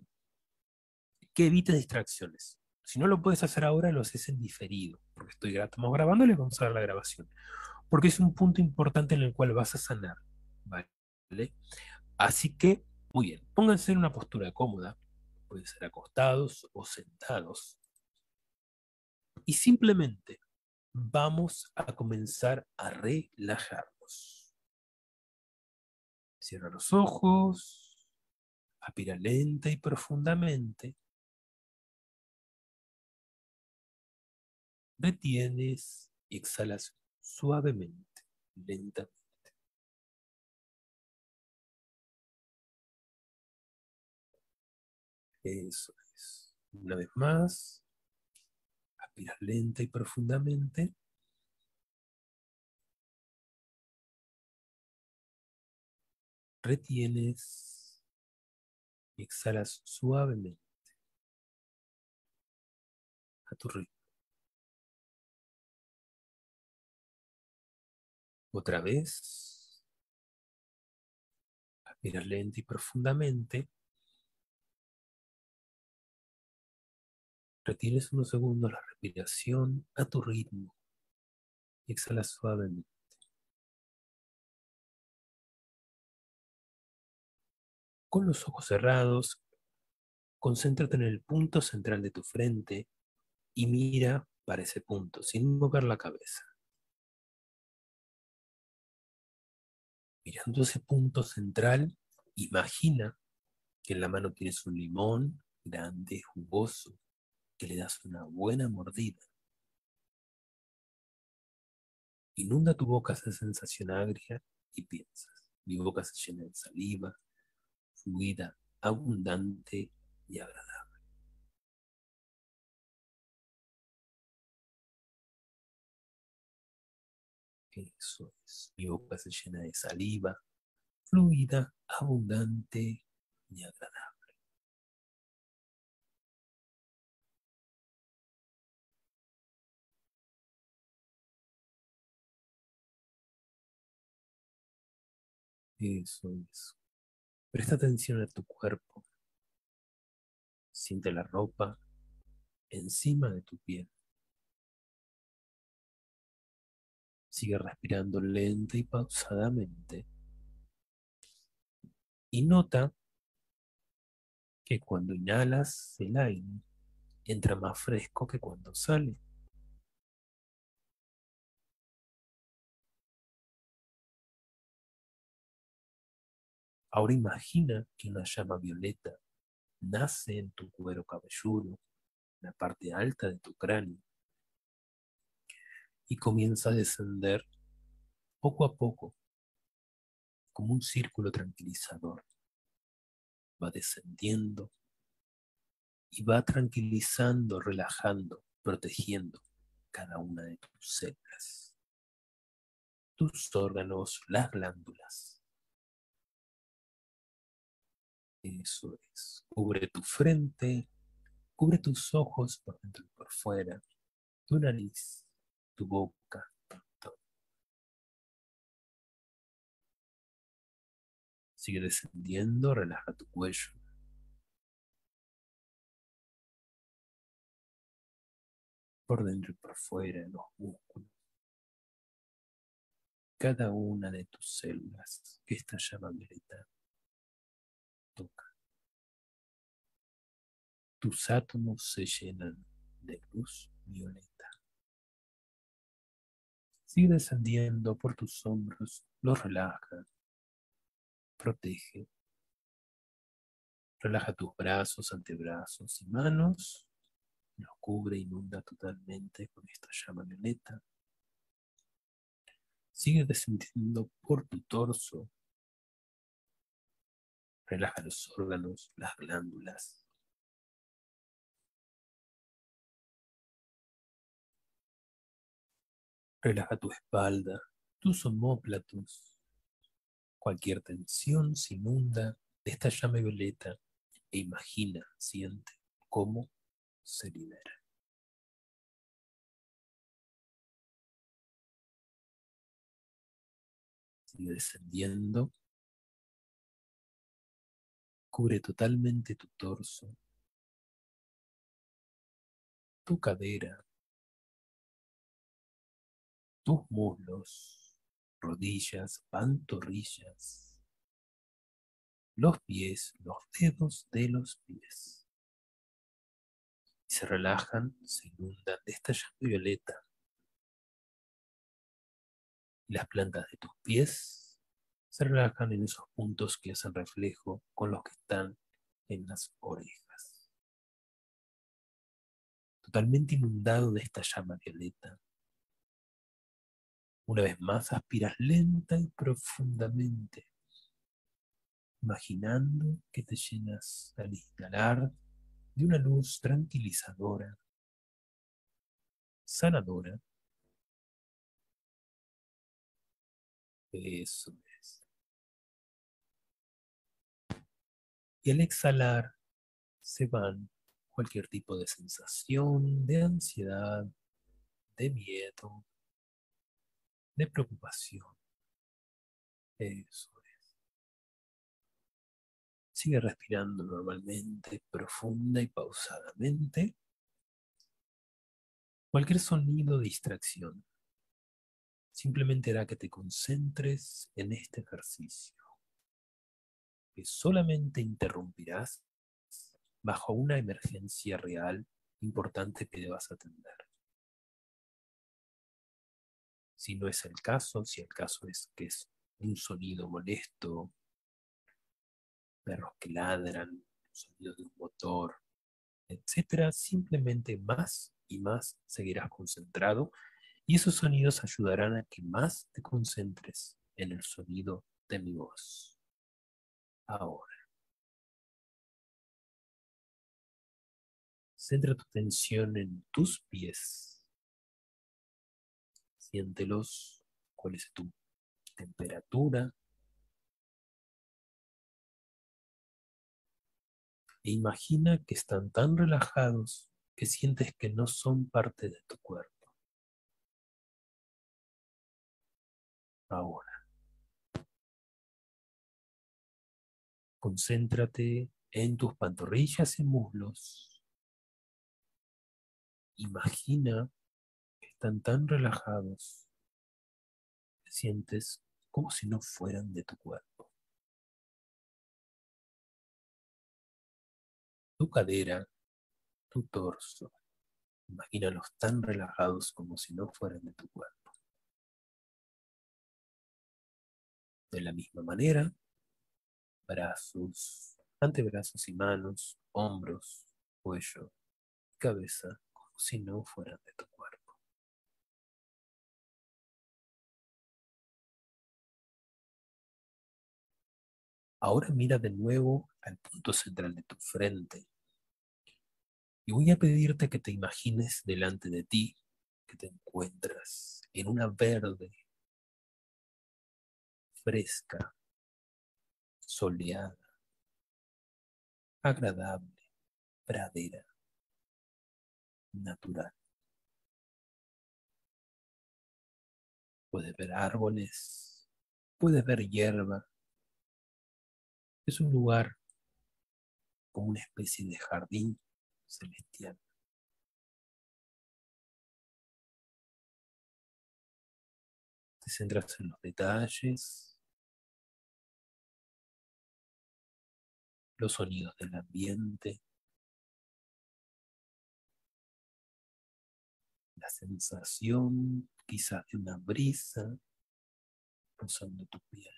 S1: que evites distracciones. Si no lo puedes hacer ahora, lo haces en diferido, porque estoy, estamos grabando y le vamos a dar la grabación. Porque es un punto importante en el cual vas a sanar, ¿vale? Así que, muy bien, pónganse en una postura cómoda, pueden ser acostados o sentados, y simplemente vamos a comenzar a relajarnos. Cierra los ojos, aspira lenta y profundamente, retienes y exhalas suavemente, lentamente. Eso es. Una vez más, aspiras lenta y profundamente, retienes y exhalas suavemente a tu ritmo. Otra vez, aspiras lenta y profundamente, Retienes unos segundos la respiración a tu ritmo y exhalas suavemente. Con los ojos cerrados, concéntrate en el punto central de tu frente y mira para ese punto sin mover la cabeza. Mirando ese punto central, imagina que en la mano tienes un limón grande, jugoso, que le das una buena mordida. Inunda tu boca esa sensación agria y piensas, mi boca se llena de saliva, fluida, abundante y agradable. Eso es, mi boca se llena de saliva, fluida, abundante y agradable. Eso es. Presta atención a tu cuerpo. Siente la ropa encima de tu piel. Sigue respirando lenta y pausadamente. Y nota que cuando inhalas el aire entra más fresco que cuando sale. Ahora imagina que una llama violeta nace en tu cuero cabelludo, en la parte alta de tu cráneo, y comienza a descender poco a poco, como un círculo tranquilizador. Va descendiendo y va tranquilizando, relajando, protegiendo cada una de tus células, tus órganos, las glándulas. Eso es. Cubre tu frente, cubre tus ojos por dentro y por fuera, tu nariz, tu boca, todo. Sigue descendiendo, relaja tu cuello, por dentro y por fuera, los músculos, cada una de tus células que esta llama violeta toca. Tus átomos se llenan de luz violeta. Sigue descendiendo por tus hombros, los relaja, protege. Relaja tus brazos, antebrazos y manos. Los cubre, inunda totalmente con esta llama violeta. Sigue descendiendo por tu torso. Relaja los órganos, las glándulas. Relaja tu espalda, tus omóplatos. Cualquier tensión se inunda de esta llama violeta e imagina, siente cómo se libera. Sigue descendiendo. Cubre totalmente tu torso, tu cadera, tus muslos, rodillas, pantorrillas, los pies, los dedos de los pies. Y se relajan, se inundan de esta llama violeta. Y las plantas de tus pies se relajan en esos puntos que hacen reflejo con los que están en las orejas. Totalmente inundado de esta llama violeta. Una vez más aspiras lenta y profundamente, imaginando que te llenas al inhalar de una luz tranquilizadora, sanadora. Eso es. Y al exhalar se van cualquier tipo de sensación, de ansiedad, de miedo, de preocupación. Eso es. Sigue respirando normalmente, profunda y pausadamente. Cualquier sonido de distracción simplemente hará que te concentres en este ejercicio, que solamente interrumpirás bajo una emergencia real importante que debas atender. Si no es el caso, si el caso es que es un sonido molesto, perros que ladran, sonido de un motor, etcétera, simplemente más y más seguirás concentrado y esos sonidos ayudarán a que más te concentres en el sonido de mi voz. Ahora, centra tu atención en tus pies. Siéntelos, cuál es tu temperatura e imagina que están tan relajados que sientes que no son parte de tu cuerpo. Ahora, concéntrate en tus pantorrillas y muslos. Imagina que están tan relajados que sientes como si no fueran de tu cuerpo. Tu cadera, tu torso, imagínalos tan relajados como si no fueran de tu cuerpo. De la misma manera, brazos, antebrazos y manos, hombros, cuello, cabeza, como si no fueran de tu cuerpo. Ahora mira de nuevo al punto central de tu frente y voy a pedirte que te imagines delante de ti que te encuentras en una verde, fresca, soleada, agradable, pradera, natural. Puedes ver árboles, puedes ver hierba. Es un lugar como una especie de jardín celestial. Te centras en los detalles, los sonidos del ambiente, la sensación quizás de una brisa rozando tu piel.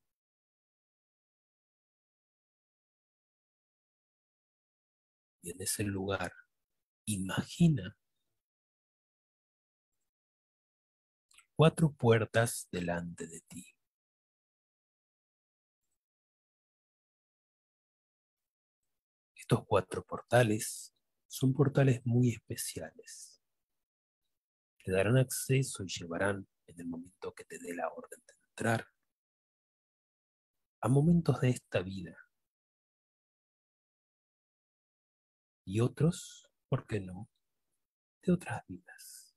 S1: Y en ese lugar, imagina cuatro puertas delante de ti. Estos cuatro portales son portales muy especiales. Te darán acceso y llevarán, en el momento que te dé la orden de entrar, a momentos de esta vida. Y otros, ¿por qué no?, de otras vidas.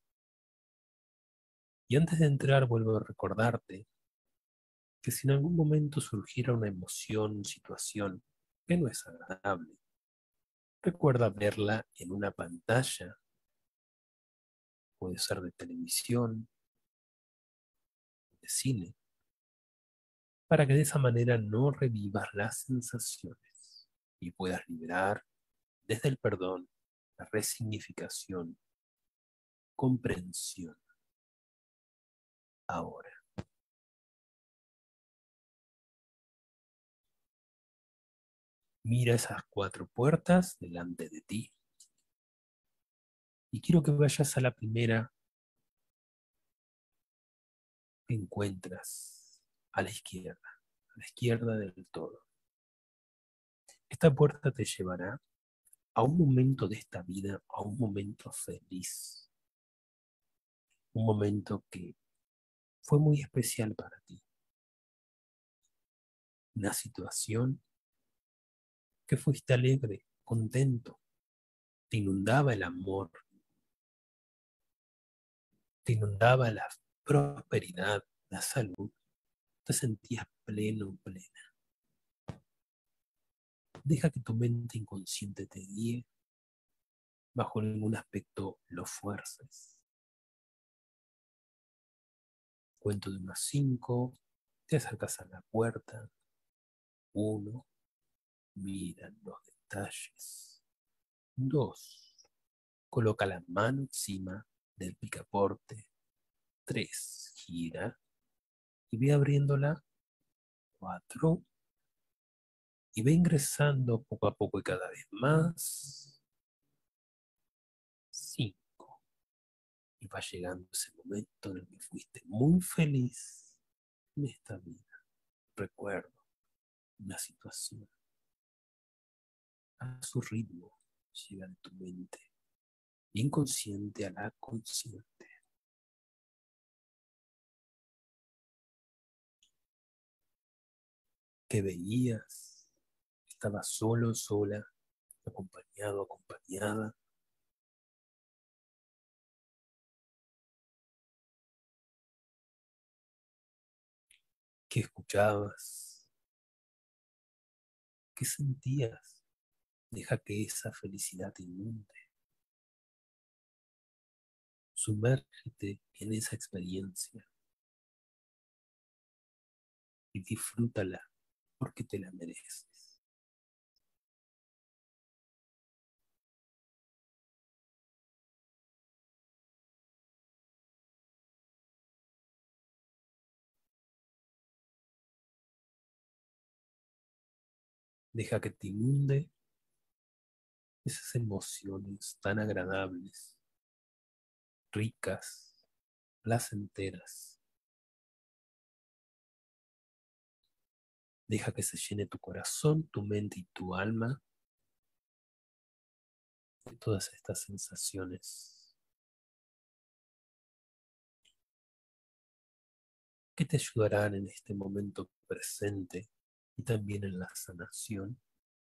S1: Y antes de entrar vuelvo a recordarte que si en algún momento surgiera una emoción, situación que no es agradable, recuerda verla en una pantalla, puede ser de televisión, de cine, para que de esa manera no revivas las sensaciones y puedas liberar desde el perdón, la resignificación, comprensión. Ahora, mira esas cuatro puertas delante de ti y quiero que vayas a la primera que encuentras a la izquierda, a la izquierda del todo. Esta puerta te llevará a un momento de esta vida, a un momento feliz, un momento que fue muy especial para ti, una situación que fuiste alegre, contento, te inundaba el amor, te inundaba la prosperidad, la salud, te sentías pleno, plena. Deja que tu mente inconsciente te guíe bajo ningún aspecto lo fuerces. Cuento de unas cinco, te acercas a la puerta. Uno, mira los detalles. Dos, coloca la mano encima del picaporte. Tres, gira y ve abriéndola. Cuatro, y ve ingresando poco a poco y cada vez más. Cinco, y va llegando ese momento en el que fuiste muy feliz en esta vida. Recuerdo una situación a su ritmo, llega de tu mente inconsciente a la consciente. ¿Qué veías? ¿Estabas solo, sola, acompañado, acompañada? ¿Qué escuchabas? ¿Qué sentías? Deja que esa felicidad te inunde. Sumérgete en esa experiencia y disfrútala porque te la mereces. Deja que te inunde esas emociones tan agradables, ricas, placenteras. Deja que se llene tu corazón, tu mente y tu alma de todas estas sensaciones que te ayudarán en este momento presente y también en la sanación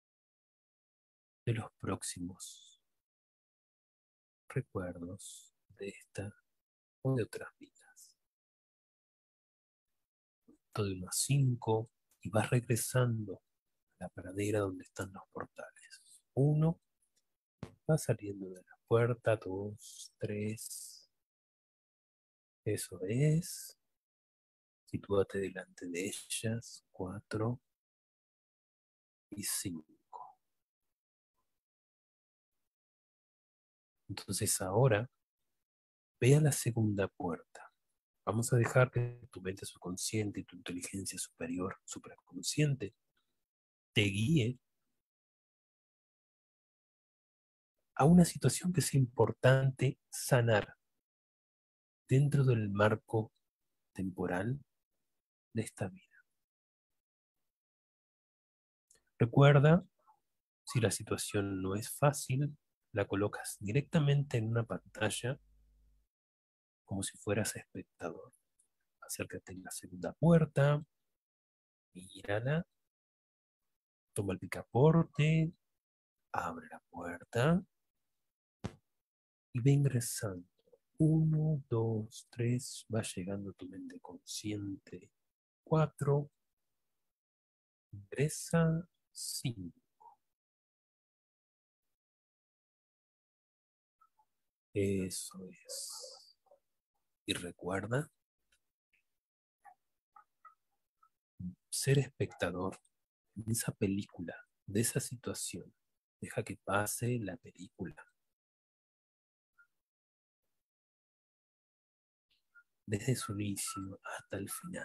S1: de los próximos recuerdos de esta o de otras vidas. Todo de unas cinco y vas regresando a la pradera donde están los portales. Uno, va saliendo de la puerta. Dos, tres, eso es. Sitúate delante de ellas. Cuatro y cinco. Entonces ahora ve a la segunda puerta. Vamos a dejar que tu mente subconsciente y tu inteligencia superior, supraconsciente, te guíe a una situación que es importante sanar dentro del marco temporal de esta vida. Recuerda, si la situación no es fácil, la colocas directamente en una pantalla como si fueras espectador. Acércate a la segunda puerta, mírala, toma el picaporte, abre la puerta y ve ingresando. Uno, dos, tres, va llegando tu mente consciente. Cuatro, ingresa. Cinco. Eso es. Y recuerda ser espectador en esa película, de esa situación. Deja que pase la película, desde su inicio hasta el final.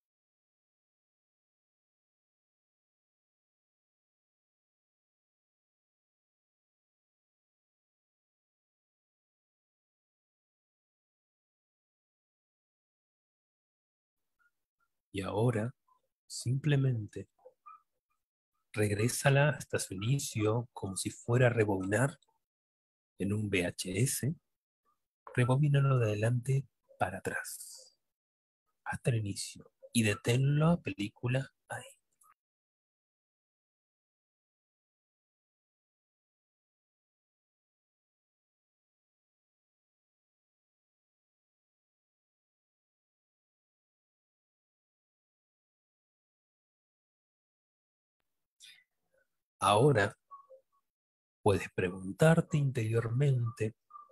S1: Y ahora, simplemente, regrésala hasta su inicio como si fuera a rebobinar en un V H S. Rebobínalo de adelante para atrás, hasta el inicio. Y deténlo la película ahí. Ahora Puedes preguntarte interiormente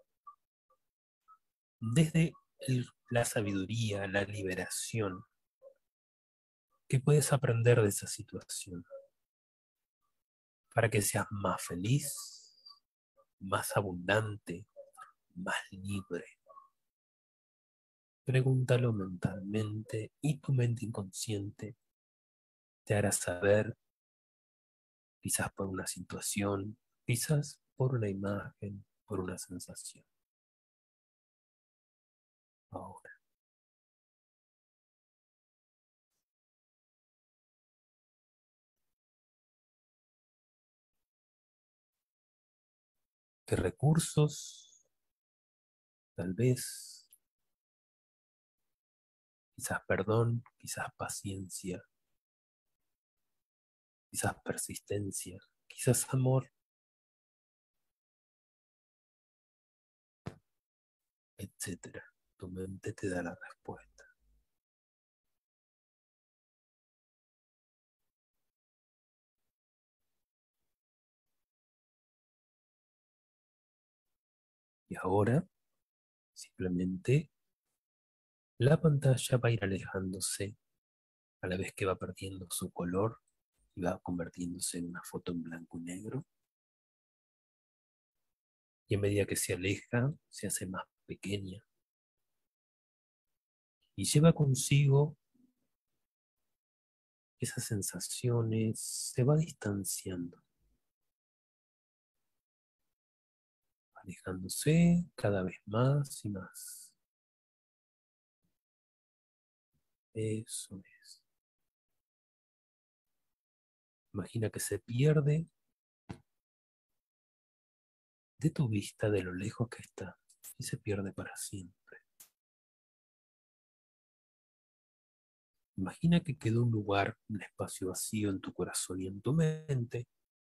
S1: desde el- la sabiduría, la liberación, ¿qué puedes aprender de esa situación para que seas más feliz, más abundante, más libre? Pregúntalo mentalmente y tu mente inconsciente te hará saber, quizás por una situación, quizás por una imagen, por una sensación. Ahora, ¿qué recursos? Tal vez, quizás perdón, quizás paciencia, quizás persistencia, quizás amor, etcétera. Tu mente te da la respuesta. Y ahora, simplemente, la pantalla va a ir alejándose a la vez que va perdiendo su color y va convirtiéndose en una foto en blanco y negro. Y a medida que se aleja, se hace más pequeña y lleva consigo esas sensaciones, se va distanciando, alejándose cada vez más y más. Eso es. Imagina que se pierde de tu vista de lo lejos que está y se pierde para siempre. Imagina que quedó un lugar, un espacio vacío en tu corazón y en tu mente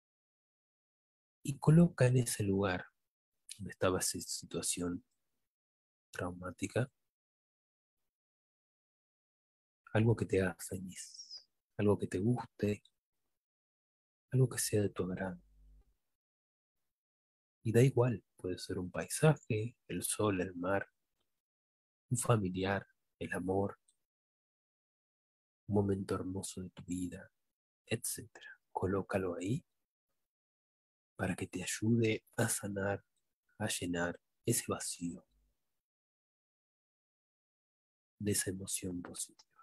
S1: y coloca en ese lugar donde estaba esa situación traumática algo que te haga feliz, algo que te guste, algo que sea de tu agrado. Y da igual, puede ser un paisaje, el sol, el mar, un familiar, el amor, un momento hermoso de tu vida, etcétera. Colócalo ahí para que te ayude a sanar, a llenar ese vacío de esa emoción positiva.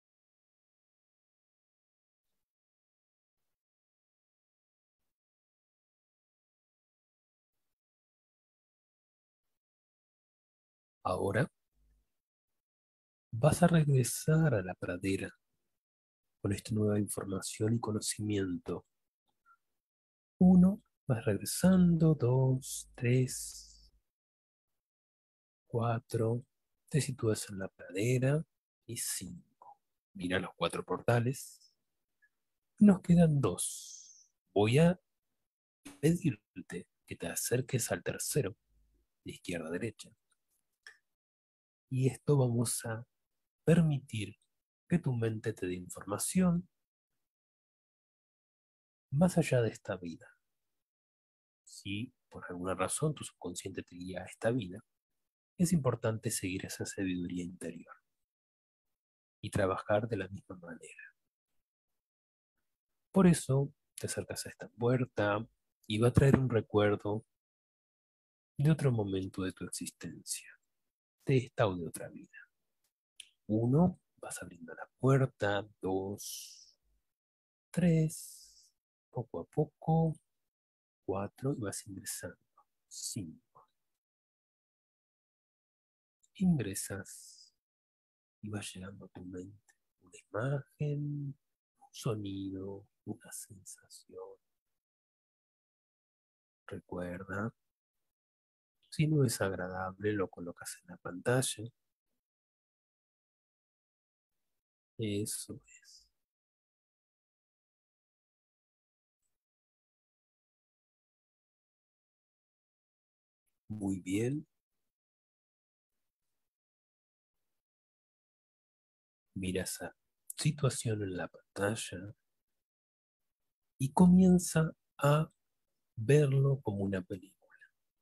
S1: Ahora vas a regresar a la pradera con esta nueva información y conocimiento. Uno, vas regresando, dos, tres, cuatro, te sitúas en la pradera y cinco. Mira los cuatro portales. Nos quedan dos. Voy a pedirte que te acerques al tercero, de izquierda a derecha. Y esto vamos a permitir que tu mente te dé información más allá de esta vida. Si por alguna razón tu subconsciente te guía a esta vida, es importante seguir esa sabiduría interior y trabajar de la misma manera. Por eso te acercas a esta puerta y va a traer un recuerdo de otro momento de tu existencia, de esta o de otra vida. Uno, vas abriendo la puerta. Dos, tres, poco a poco. Cuatro, y vas ingresando. Cinco. Ingresas y va llegando a tu mente una imagen, un sonido, una sensación. Recuerda, si no es agradable, lo colocas en la pantalla. Eso es. Muy bien. Mira esa situación en la pantalla y comienza a verlo como una película.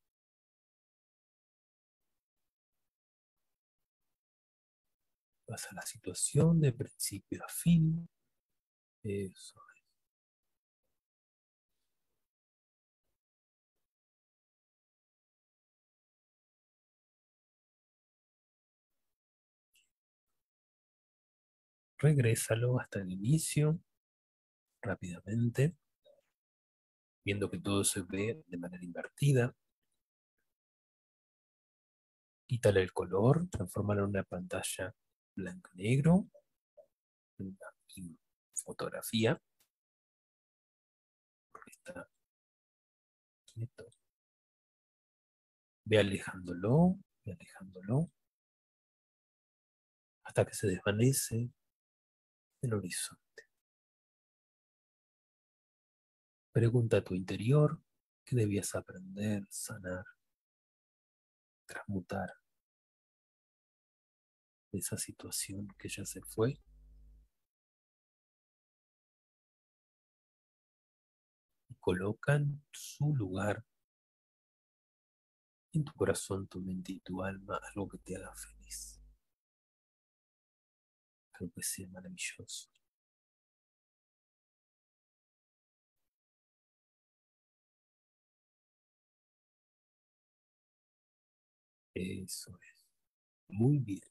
S1: Vas a la situación de principio a fin. Eso. Regrésalo hasta el inicio, rápidamente, viendo que todo se ve de manera invertida. Quítale el color, transformalo en una pantalla blanco-negro, una fotografía, porque está quieto. Ve alejándolo, ve alejándolo, hasta que se desvanece el horizonte. Pregunta a tu interior qué debías aprender, sanar, transmutar de esa situación que ya se fue, y coloca en su lugar, en tu corazón, tu mente y tu alma, algo que te haga feliz, algo que sea maravilloso. Eso es. Muy bien.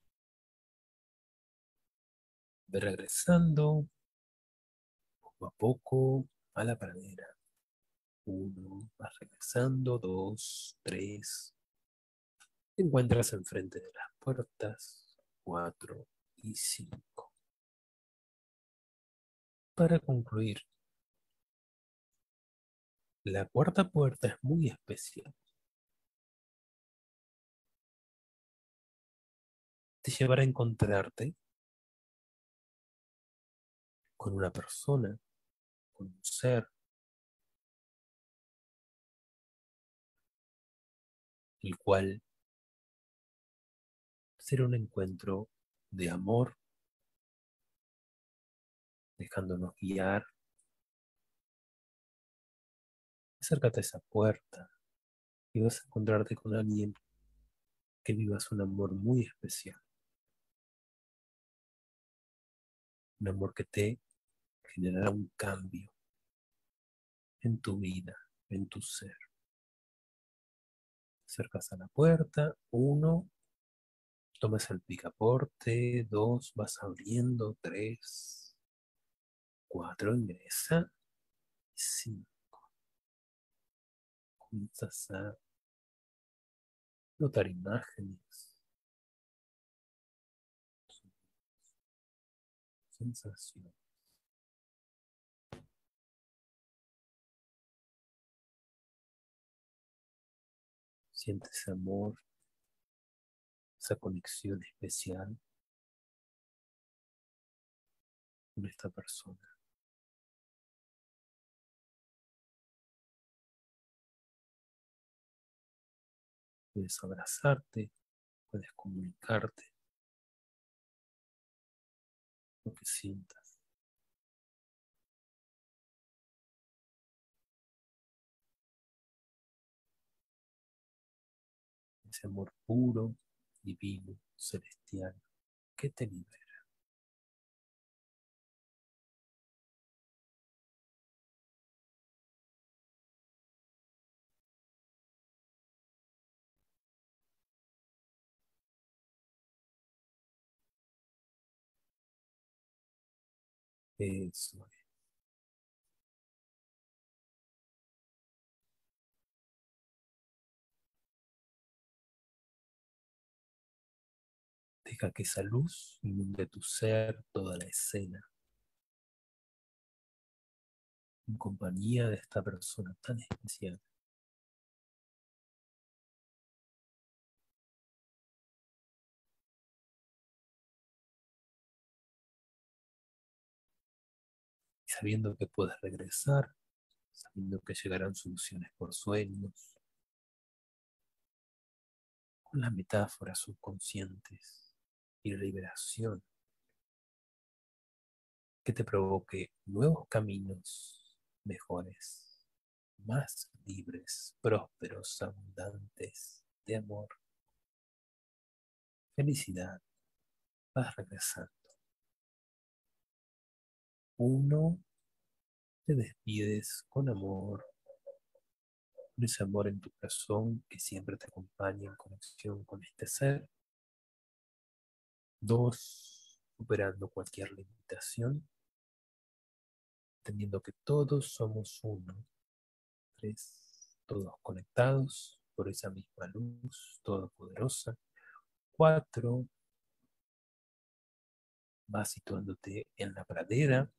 S1: Ve regresando poco a poco a la pradera. Uno, vas regresando, dos, tres. Te encuentras enfrente de las puertas, cuatro y cinco. Para concluir, la cuarta puerta es muy especial. Te llevará a encontrarte con una persona, con un ser, el cual será un encuentro de amor, dejándonos guiar. Acércate a esa puerta y vas a encontrarte con alguien que vivas un amor muy especial. Un amor que te generará un cambio en tu vida, en tu ser. Acercas a la puerta, uno, tomas el picaporte, dos, vas abriendo, tres, cuatro, ingresa, cinco. Comienzas a notar imágenes, sensaciones. Sientes amor, esa conexión especial con esta persona. Puedes abrazarte, puedes comunicarte lo que sientas. Ese amor puro, divino, celestial, que te libera. Eso es. Deja que esa luz inunde tu ser, toda la escena, en compañía de esta persona tan especial. Y sabiendo que puedes regresar, sabiendo que llegarán soluciones por sueños, con las metáforas subconscientes y liberación que te provoque nuevos caminos mejores, más libres, prósperos, abundantes de amor, felicidad, vas regresando. Uno, te despides con amor, con ese amor en tu corazón que siempre te acompaña en conexión con este ser. Dos, superando cualquier limitación, entendiendo que todos somos uno. Tres, todos conectados por esa misma luz todopoderosa. Cuatro, vas situándote en la pradera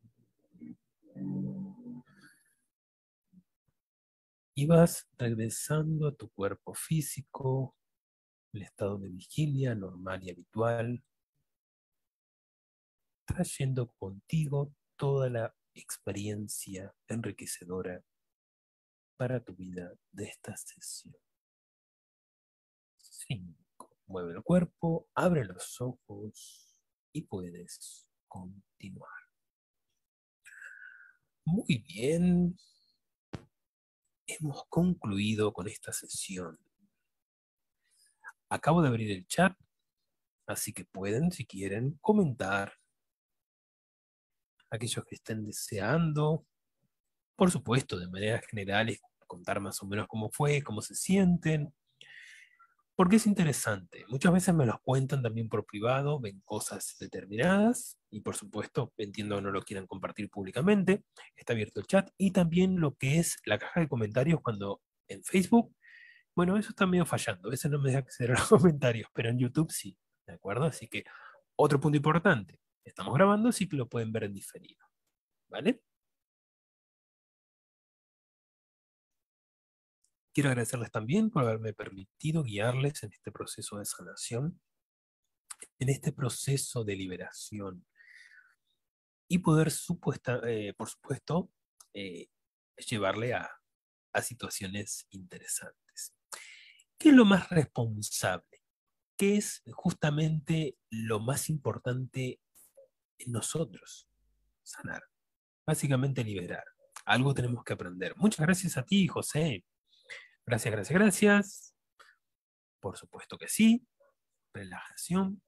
S1: y vas regresando a tu cuerpo físico, el estado de vigilia normal y habitual, trayendo contigo toda la experiencia enriquecedora para tu vida de esta sesión. Cinco. Mueve el cuerpo, abre los ojos y puedes continuar. Muy bien, hemos concluido con esta sesión. Acabo de abrir el chat, así que pueden, si quieren, comentar. Aquellos que estén deseando, por supuesto, de manera general, contar más o menos cómo fue, cómo se sienten, porque es interesante. Muchas veces me los cuentan también por privado, ven cosas determinadas y por supuesto entiendo que no lo quieran compartir públicamente. Está abierto el chat y también lo que es la caja de comentarios cuando en Facebook, bueno, eso está medio fallando. A veces no me deja acceder a los comentarios, pero en YouTube sí, ¿de acuerdo? Así que otro punto importante, estamos grabando, sí que lo pueden ver en diferido, ¿vale? Quiero agradecerles también por haberme permitido guiarles en este proceso de sanación, en este proceso de liberación y poder, supuesta, eh, por supuesto, eh, llevarle a, a situaciones interesantes. ¿Qué es lo más responsable? ¿Qué es justamente lo más importante en nosotros? Sanar, básicamente liberar. Algo tenemos que aprender. Muchas gracias a ti, José. Gracias, gracias, gracias. Por supuesto que sí. Relajación.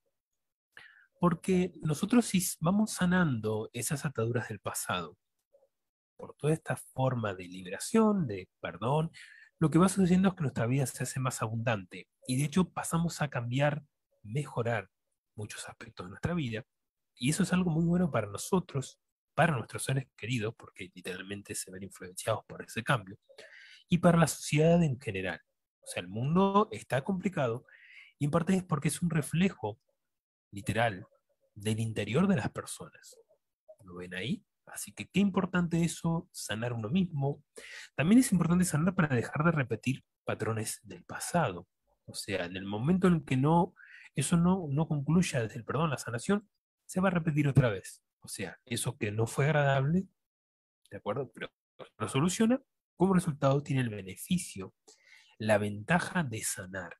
S1: Porque nosotros si vamos sanando esas ataduras del pasado, por toda esta forma de liberación, de perdón, lo que va sucediendo es que nuestra vida se hace más abundante y de hecho pasamos a cambiar, mejorar muchos aspectos de nuestra vida y eso es algo muy bueno para nosotros, para nuestros seres queridos, porque literalmente se ven influenciados por ese cambio, y para la sociedad en general. O sea, el mundo está complicado y en parte es porque es un reflejo literal del interior de las personas. ¿Lo ven ahí? Así que qué importante eso, sanar uno mismo. También es importante sanar para dejar de repetir patrones del pasado. O sea, en el momento en que no, eso no, no concluya desde el perdón, la sanación, se va a repetir otra vez. O sea, eso que no fue agradable, ¿de acuerdo? Pero lo soluciona, como resultado tiene el beneficio, la ventaja de sanar.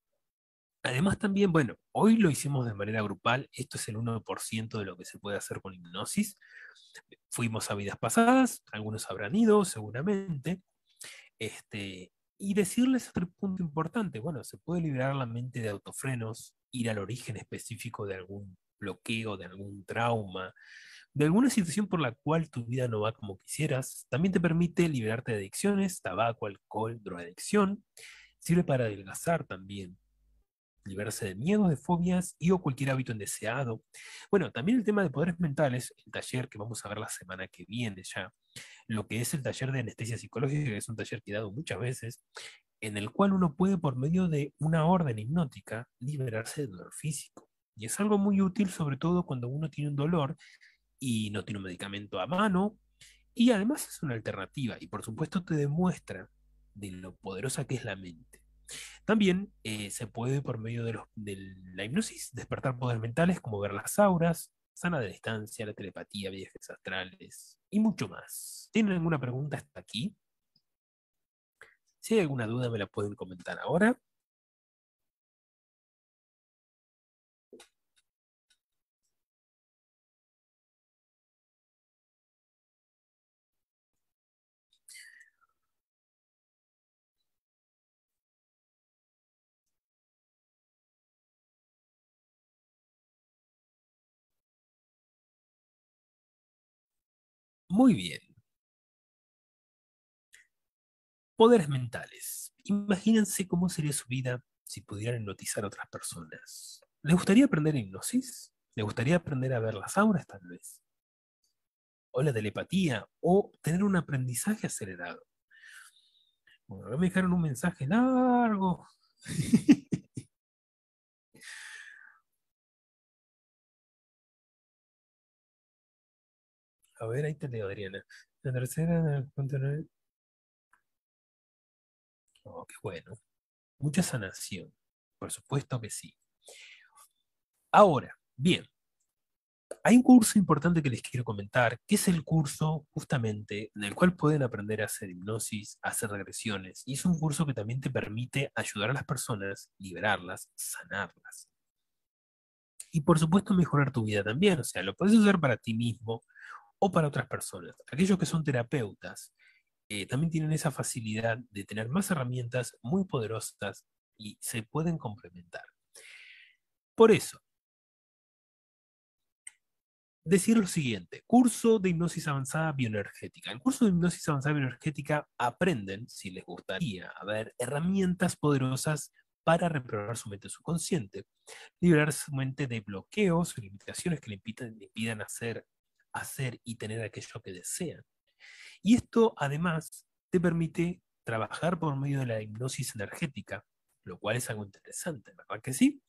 S1: Además también, bueno, hoy lo hicimos de manera grupal, esto es el uno por ciento de lo que se puede hacer con hipnosis. Fuimos a vidas pasadas, algunos habrán ido seguramente, este, y decirles otro punto importante, bueno, se puede liberar la mente de autofrenos, ir al origen específico de algún bloqueo, de algún trauma, de alguna situación por la cual tu vida no va como quisieras. También te permite liberarte de adicciones, tabaco, alcohol, drogadicción. Sirve para adelgazar también, liberarse de miedos, de fobias y o cualquier hábito indeseado. Bueno, también el tema de poderes mentales, el taller que vamos a ver la semana que viene ya, lo que es el taller de anestesia psicológica, que es un taller que he dado muchas veces, en el cual uno puede por medio de una orden hipnótica liberarse de dolor físico. Y es algo muy útil, sobre todo cuando uno tiene un dolor y no tiene un medicamento a mano, y además es una alternativa, y por supuesto te demuestra de lo poderosa que es la mente. También eh, se puede, por medio de, los, de la hipnosis, despertar poderes mentales como ver las auras, sana de distancia, la telepatía, viajes astrales y mucho más. ¿Tienen alguna pregunta hasta aquí? Si hay alguna duda me la pueden comentar ahora. Muy bien. Poderes mentales. Imagínense cómo sería su vida si pudieran hipnotizar a otras personas. ¿Les gustaría aprender hipnosis? ¿Les gustaría aprender a ver las auras, tal vez? ¿O la telepatía? ¿O tener un aprendizaje acelerado? Bueno, ahora me dejaron un mensaje largo. A ver, ahí te leo, Adriana. La tercera, oh, qué bueno. Mucha sanación. Por supuesto que sí. Ahora, bien, hay un curso importante que les quiero comentar, que es el curso justamente en el cual pueden aprender a hacer hipnosis, a hacer regresiones. Y es un curso que también te permite ayudar a las personas, liberarlas, sanarlas. Y por supuesto mejorar tu vida también. O sea, lo puedes usar para ti mismo o para otras personas. Aquellos que son terapeutas eh, también tienen esa facilidad de tener más herramientas muy poderosas y se pueden complementar. Por eso, decir lo siguiente, curso de hipnosis avanzada bioenergética. El curso de hipnosis avanzada bioenergética aprenden, si les gustaría, a ver herramientas poderosas para reprogramar su mente subconsciente, liberar su mente de bloqueos o limitaciones que le impidan, le impidan hacer, hacer y tener aquello que desean. Y esto además te permite trabajar por medio de la hipnosis energética, lo cual es algo interesante, ¿verdad que sí?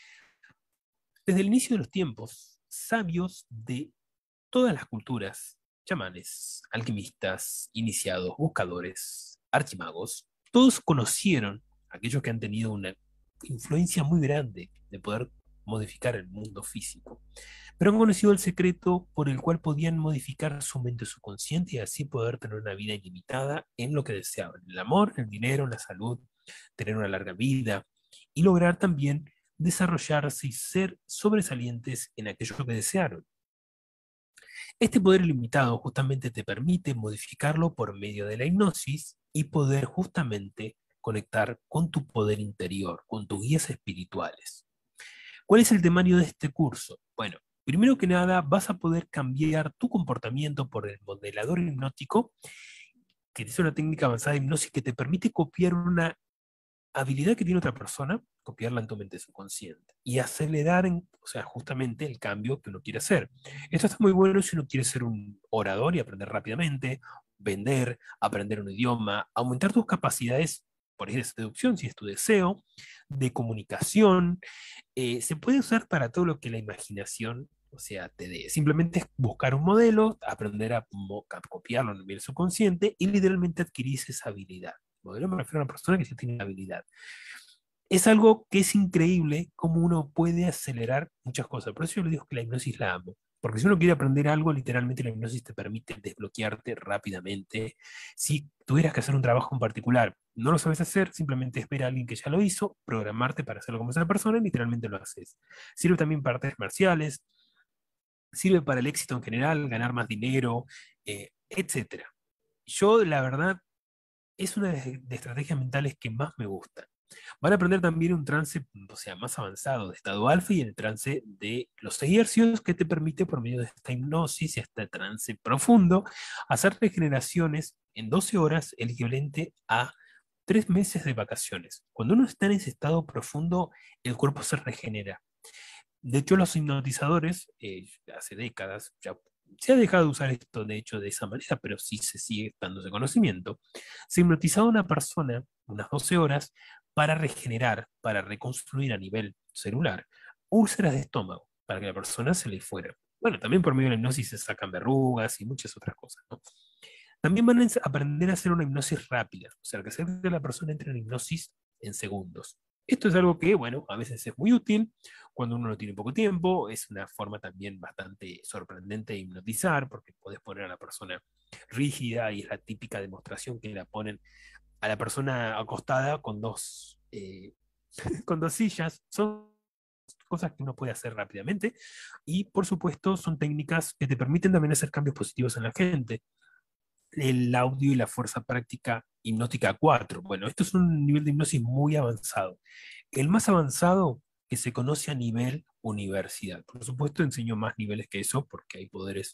S1: Desde el inicio de los tiempos, sabios de todas las culturas, chamanes, alquimistas, iniciados, buscadores, archimagos, todos conocieron, aquellos que han tenido una influencia muy grande de poder modificar el mundo físico, pero han conocido el secreto por el cual podían modificar su mente subconsciente y así poder tener una vida ilimitada en lo que deseaban, el amor, el dinero, la salud, tener una larga vida y lograr también desarrollarse y ser sobresalientes en aquello que desearon. Este poder ilimitado justamente te permite modificarlo por medio de la hipnosis y poder justamente conectar con tu poder interior, con tus guías espirituales. ¿Cuál es el temario de este curso? Bueno, primero que nada vas a poder cambiar tu comportamiento por el modelador hipnótico, que es una técnica avanzada de hipnosis que te permite copiar una habilidad que tiene otra persona, copiarla en tu mente subconsciente y acelerar, en, o sea, justamente el cambio que uno quiere hacer. Esto está muy bueno si uno quiere ser un orador y aprender rápidamente, vender, aprender un idioma, aumentar tus capacidades, por ahí de seducción, si es tu deseo, de comunicación. Eh, se puede usar para todo lo que la imaginación, o sea, te dé. Simplemente es buscar un modelo, aprender a, a copiarlo en el subconsciente y literalmente adquirir esa habilidad. Modelo me refiero a una persona que sí tiene habilidad. Es algo que es increíble cómo uno puede acelerar muchas cosas. Por eso yo le digo que la hipnosis la amo. Porque si uno quiere aprender algo, literalmente la hipnosis te permite desbloquearte rápidamente. Si tuvieras que hacer un trabajo en particular, no lo sabes hacer, simplemente espera a alguien que ya lo hizo, programarte para hacerlo como esa persona y literalmente lo haces. Sirve también para artes marciales, sirve para el éxito en general, ganar más dinero, eh, etcétera. Yo, la verdad, es una de, de estrategias mentales que más me gusta. Van a aprender también un trance, o sea, más avanzado, de estado alfa y el trance de los ejercicios que te permite, por medio de esta hipnosis y este trance profundo, hacer regeneraciones en doce horas, el equivalente a tres meses de vacaciones. Cuando uno está en ese estado profundo, el cuerpo se regenera. De hecho, los hipnotizadores, eh, hace décadas, ya se ha dejado de usar esto de hecho de esa manera, pero sí se sigue dando ese conocimiento. Se hipnotizaba a una persona unas doce horas para regenerar, para reconstruir a nivel celular úlceras de estómago, para que la persona se le fuera. Bueno, también por medio de la hipnosis se sacan verrugas y muchas otras cosas, ¿no? También van a aprender a hacer una hipnosis rápida, o sea, que hacer que la persona entre en hipnosis en segundos. Esto es algo que, bueno, a veces es muy útil cuando uno no tiene poco tiempo, es una forma también bastante sorprendente de hipnotizar, porque puedes poner a la persona rígida y es la típica demostración que la ponen a la persona acostada con dos, eh, con dos sillas. Son cosas que uno puede hacer rápidamente y, por supuesto, son técnicas que te permiten también hacer cambios positivos en la gente. El audio y la fuerza práctica hipnótica cuatro. Bueno, esto es un nivel de hipnosis muy avanzado. El más avanzado que se conoce a nivel universidad. Por supuesto, enseño más niveles que eso porque hay poderes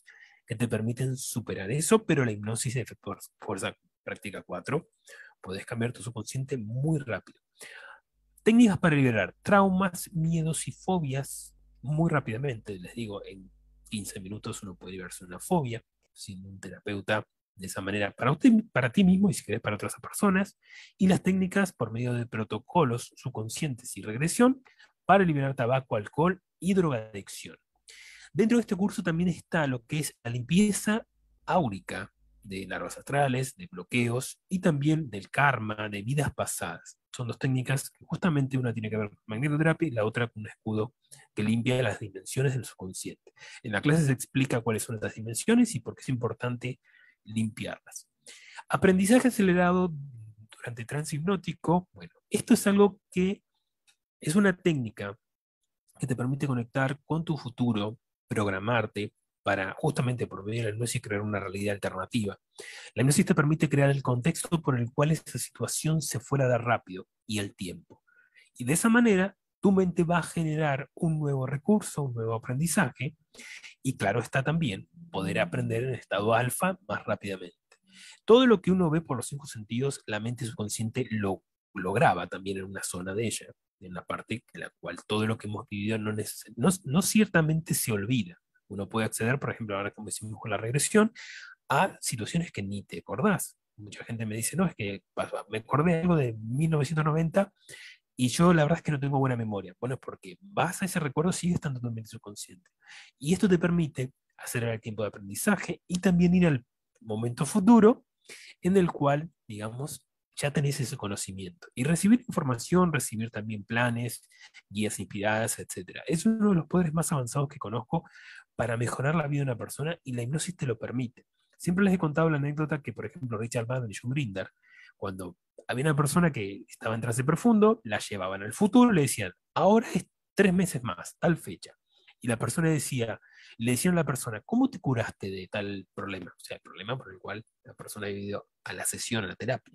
S1: que te permiten superar eso, pero la hipnosis de fuerza práctica cuatro, puedes cambiar tu subconsciente muy rápido. Técnicas para liberar traumas, miedos y fobias muy rápidamente. Les digo, en quince minutos uno puede liberarse de una fobia sin un terapeuta de esa manera para, usted, para ti mismo y si querés para otras personas. Y las técnicas por medio de protocolos subconscientes y regresión para liberar tabaco, alcohol y drogadicción. Dentro de este curso también está lo que es la limpieza áurica de larvas astrales, de bloqueos y también del karma, de vidas pasadas. Son dos técnicas que justamente una tiene que ver con magnetoterapia y la otra con un escudo que limpia las dimensiones del subconsciente. En la clase se explica cuáles son estas dimensiones y por qué es importante limpiarlas. Aprendizaje acelerado durante trance hipnótico. Bueno, esto es algo que es una técnica que te permite conectar con tu futuro, programarte para justamente por medio de la hipnosis crear una realidad alternativa. La hipnosis te permite crear el contexto por el cual esa situación se fuera a dar rápido y el tiempo. Y de esa manera, tu mente va a generar un nuevo recurso, un nuevo aprendizaje, y claro está también poder aprender en estado alfa más rápidamente. Todo lo que uno ve por los cinco sentidos, la mente subconsciente lo, lo graba también en una zona de ella, en la parte en la cual todo lo que hemos vivido no, no, no ciertamente se olvida. Uno puede acceder, por ejemplo, ahora como decimos con la regresión, a situaciones que ni te acordás. Mucha gente me dice, no, es que me acordé de algo de mil novecientos noventa y yo la verdad es que no tengo buena memoria. Bueno, es porque vas a ese recuerdo, sigue estando en tu mente subconsciente. Y esto te permite acelerar el tiempo de aprendizaje y también ir al momento futuro en el cual, digamos, ya tenés ese conocimiento. Y recibir información, recibir también planes, guías inspiradas, etcétera. Es uno de los poderes más avanzados que conozco para mejorar la vida de una persona y la hipnosis te lo permite. Siempre les he contado la anécdota que, por ejemplo, Richard Bandler y John Grinder, cuando había una persona que estaba en trance profundo, la llevaban al futuro, le decían, ahora es tres meses más, tal fecha. Y la persona decía, le decían a la persona, ¿cómo te curaste de tal problema? O sea, el problema por el cual la persona ha vivido a la sesión, a la terapia.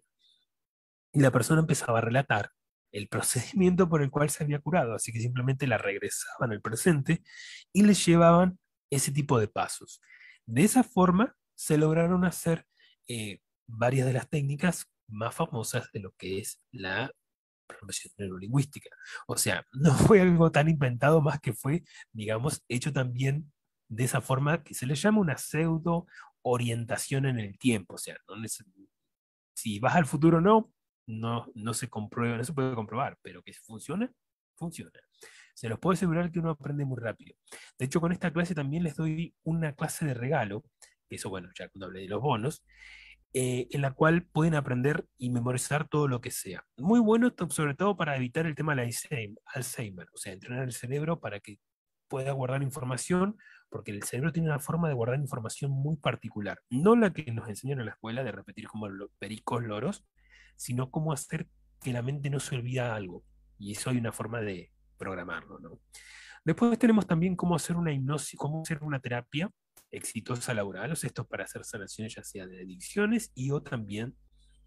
S1: Y la persona empezaba a relatar el procedimiento por el cual se había curado, así que simplemente la regresaban al presente y le llevaban ese tipo de pasos. De esa forma se lograron hacer eh, varias de las técnicas más famosas de lo que es la programación neurolingüística. O sea, no fue algo tan inventado, más que fue, digamos, hecho también de esa forma que se le llama una pseudo orientación en el tiempo. O sea, no si vas al futuro o no, no, no se comprueba, no se puede comprobar, pero que funciona, funciona. Se los puedo asegurar que uno aprende muy rápido. De hecho, con esta clase también les doy una clase de regalo, que eso, bueno, ya cuando hablé de los bonos, eh, en la cual pueden aprender y memorizar todo lo que sea. Muy bueno, sobre todo para evitar el tema de Alzheimer, o sea, entrenar el cerebro para que pueda guardar información, porque el cerebro tiene una forma de guardar información muy particular. No la que nos enseñan en la escuela de repetir como los pericos loros, sino cómo hacer que la mente no se olvida algo. Y eso hay una forma de programarlo, ¿no? Después tenemos también cómo hacer una hipnosis, cómo hacer una terapia exitosa laboral, o sea, esto es para hacer sanaciones ya sea de adicciones y o también,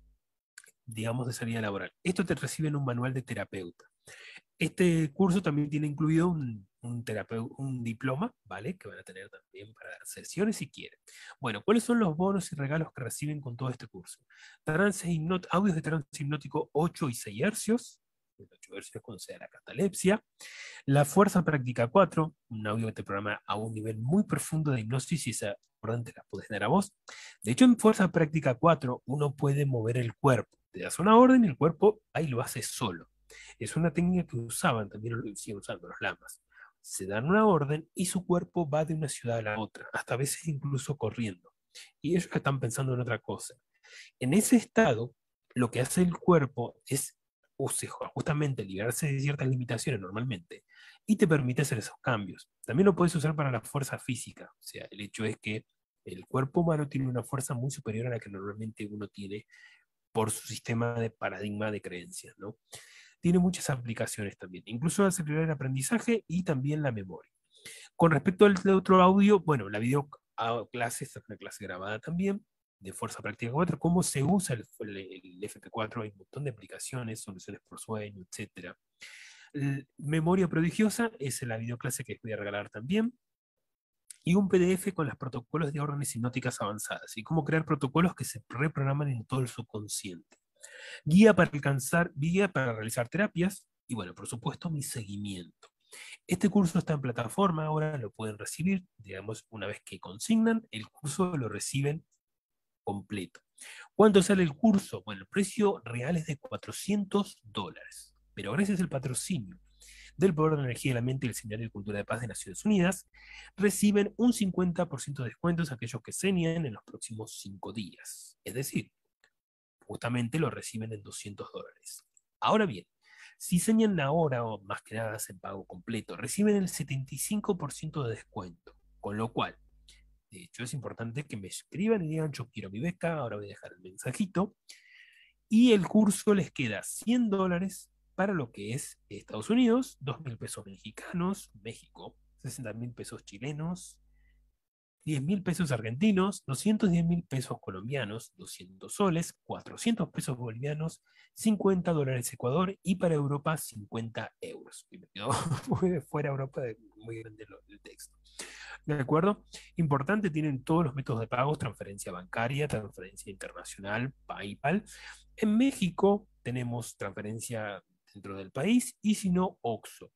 S1: digamos, de salida laboral. Esto te recibe en un manual de terapeuta. Este curso también tiene incluido un, un, un diploma, ¿vale? Que van a tener también para dar sesiones si quieren. Bueno, ¿cuáles son los bonos y regalos que reciben con todo este curso? Trance audios de trance hipnótico ocho y seis hercios, ocho hercios con la catalepsia. La fuerza práctica cuatro, un audio que te programa a un nivel muy profundo de hipnosis y esa orden te la puedes dar a vos. De hecho, en fuerza práctica cuatro uno puede mover el cuerpo. Te das una orden y el cuerpo ahí lo hace solo. Es una técnica que usaban, también lo siguen usando los lamas. Se dan una orden y su cuerpo va de una ciudad a la otra, hasta a veces incluso corriendo. Y ellos están pensando en otra cosa. En ese estado, lo que hace el cuerpo es justamente liberarse de ciertas limitaciones normalmente y te permite hacer esos cambios. También lo puedes usar para la fuerza física. O sea, el hecho es que el cuerpo humano tiene una fuerza muy superior a la que normalmente uno tiene por su sistema de paradigma de creencias, ¿no? Tiene muchas aplicaciones también, incluso acelerar el aprendizaje y también la memoria. Con respecto al otro audio, bueno, la video clase, esta es una clase grabada también, de Fuerza Práctica cuatro, cómo se usa el, el, el F P cuatro, hay un montón de aplicaciones, soluciones por sueño, etcétera. Memoria prodigiosa es la videoclase que les voy a regalar también. y un P D F con los protocolos de órdenes hipnóticas avanzadas y cómo crear protocolos que se reprograman en todo el subconsciente. Guía para alcanzar, guía para realizar terapias y bueno, por supuesto, mi seguimiento. Este curso está en plataforma, ahora lo pueden recibir, digamos, una vez que consignan, el curso lo reciben completo. ¿Cuánto sale el curso? Bueno, el precio real es de cuatrocientos dólares, pero gracias al patrocinio del Poder de la Energía de la Mente y el Seminario de Cultura de Paz de Naciones Unidas, reciben un cincuenta por ciento de descuentos aquellos que señen en los próximos cinco días. Es decir, justamente lo reciben en doscientos dólares. Ahora bien, si señalan ahora o más que nada en pago completo, reciben el setenta y cinco por ciento de descuento, con lo cual, de hecho, es importante que me escriban y digan, yo quiero mi beca, ahora voy a dejar el mensajito, y el curso les queda cien dólares para lo que es Estados Unidos, dos mil pesos mexicanos, México, sesenta mil pesos chilenos, diez mil pesos argentinos, doscientos diez mil pesos colombianos, doscientos soles, cuatrocientos pesos bolivianos, cincuenta dólares Ecuador y para Europa cincuenta euros. Y me quedó muy de fuera Europa, de, muy grande el texto. ¿De acuerdo? Importante, tienen todos los métodos de pago, transferencia bancaria, transferencia internacional, PayPal. En México tenemos transferencia dentro del país y si no, OXXO.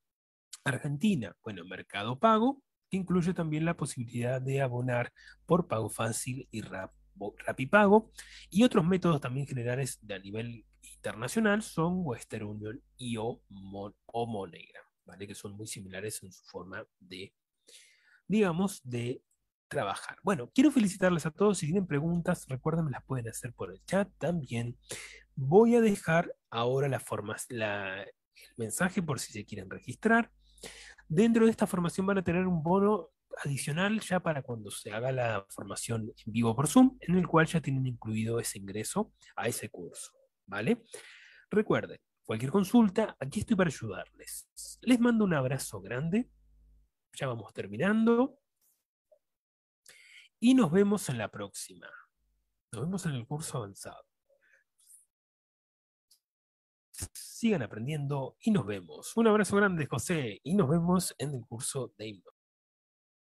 S1: Argentina, bueno, Mercado Pago, que incluye también la posibilidad de abonar por Pago Fácil y Rap, Rapipago. Y otros métodos también generales de a nivel internacional son Western Union y o, Mon o MoneyGram, ¿vale? Que son muy similares en su forma de, digamos, de trabajar. Bueno, quiero felicitarles a todos. Si tienen preguntas, recuerden, me las pueden hacer por el chat también. Voy a dejar ahora la forma, la, el mensaje por si se quieren registrar. Dentro de esta formación van a tener un bono adicional ya para cuando se haga la formación en vivo por Zoom, en el cual ya tienen incluido ese ingreso a ese curso, ¿vale? Recuerden, cualquier consulta, aquí estoy para ayudarles. Les mando un abrazo grande, ya vamos terminando, y nos vemos en la próxima. Nos vemos en el curso avanzado. Sigan aprendiendo y nos vemos. Un abrazo grande, José, y nos vemos en el curso de hipnosis.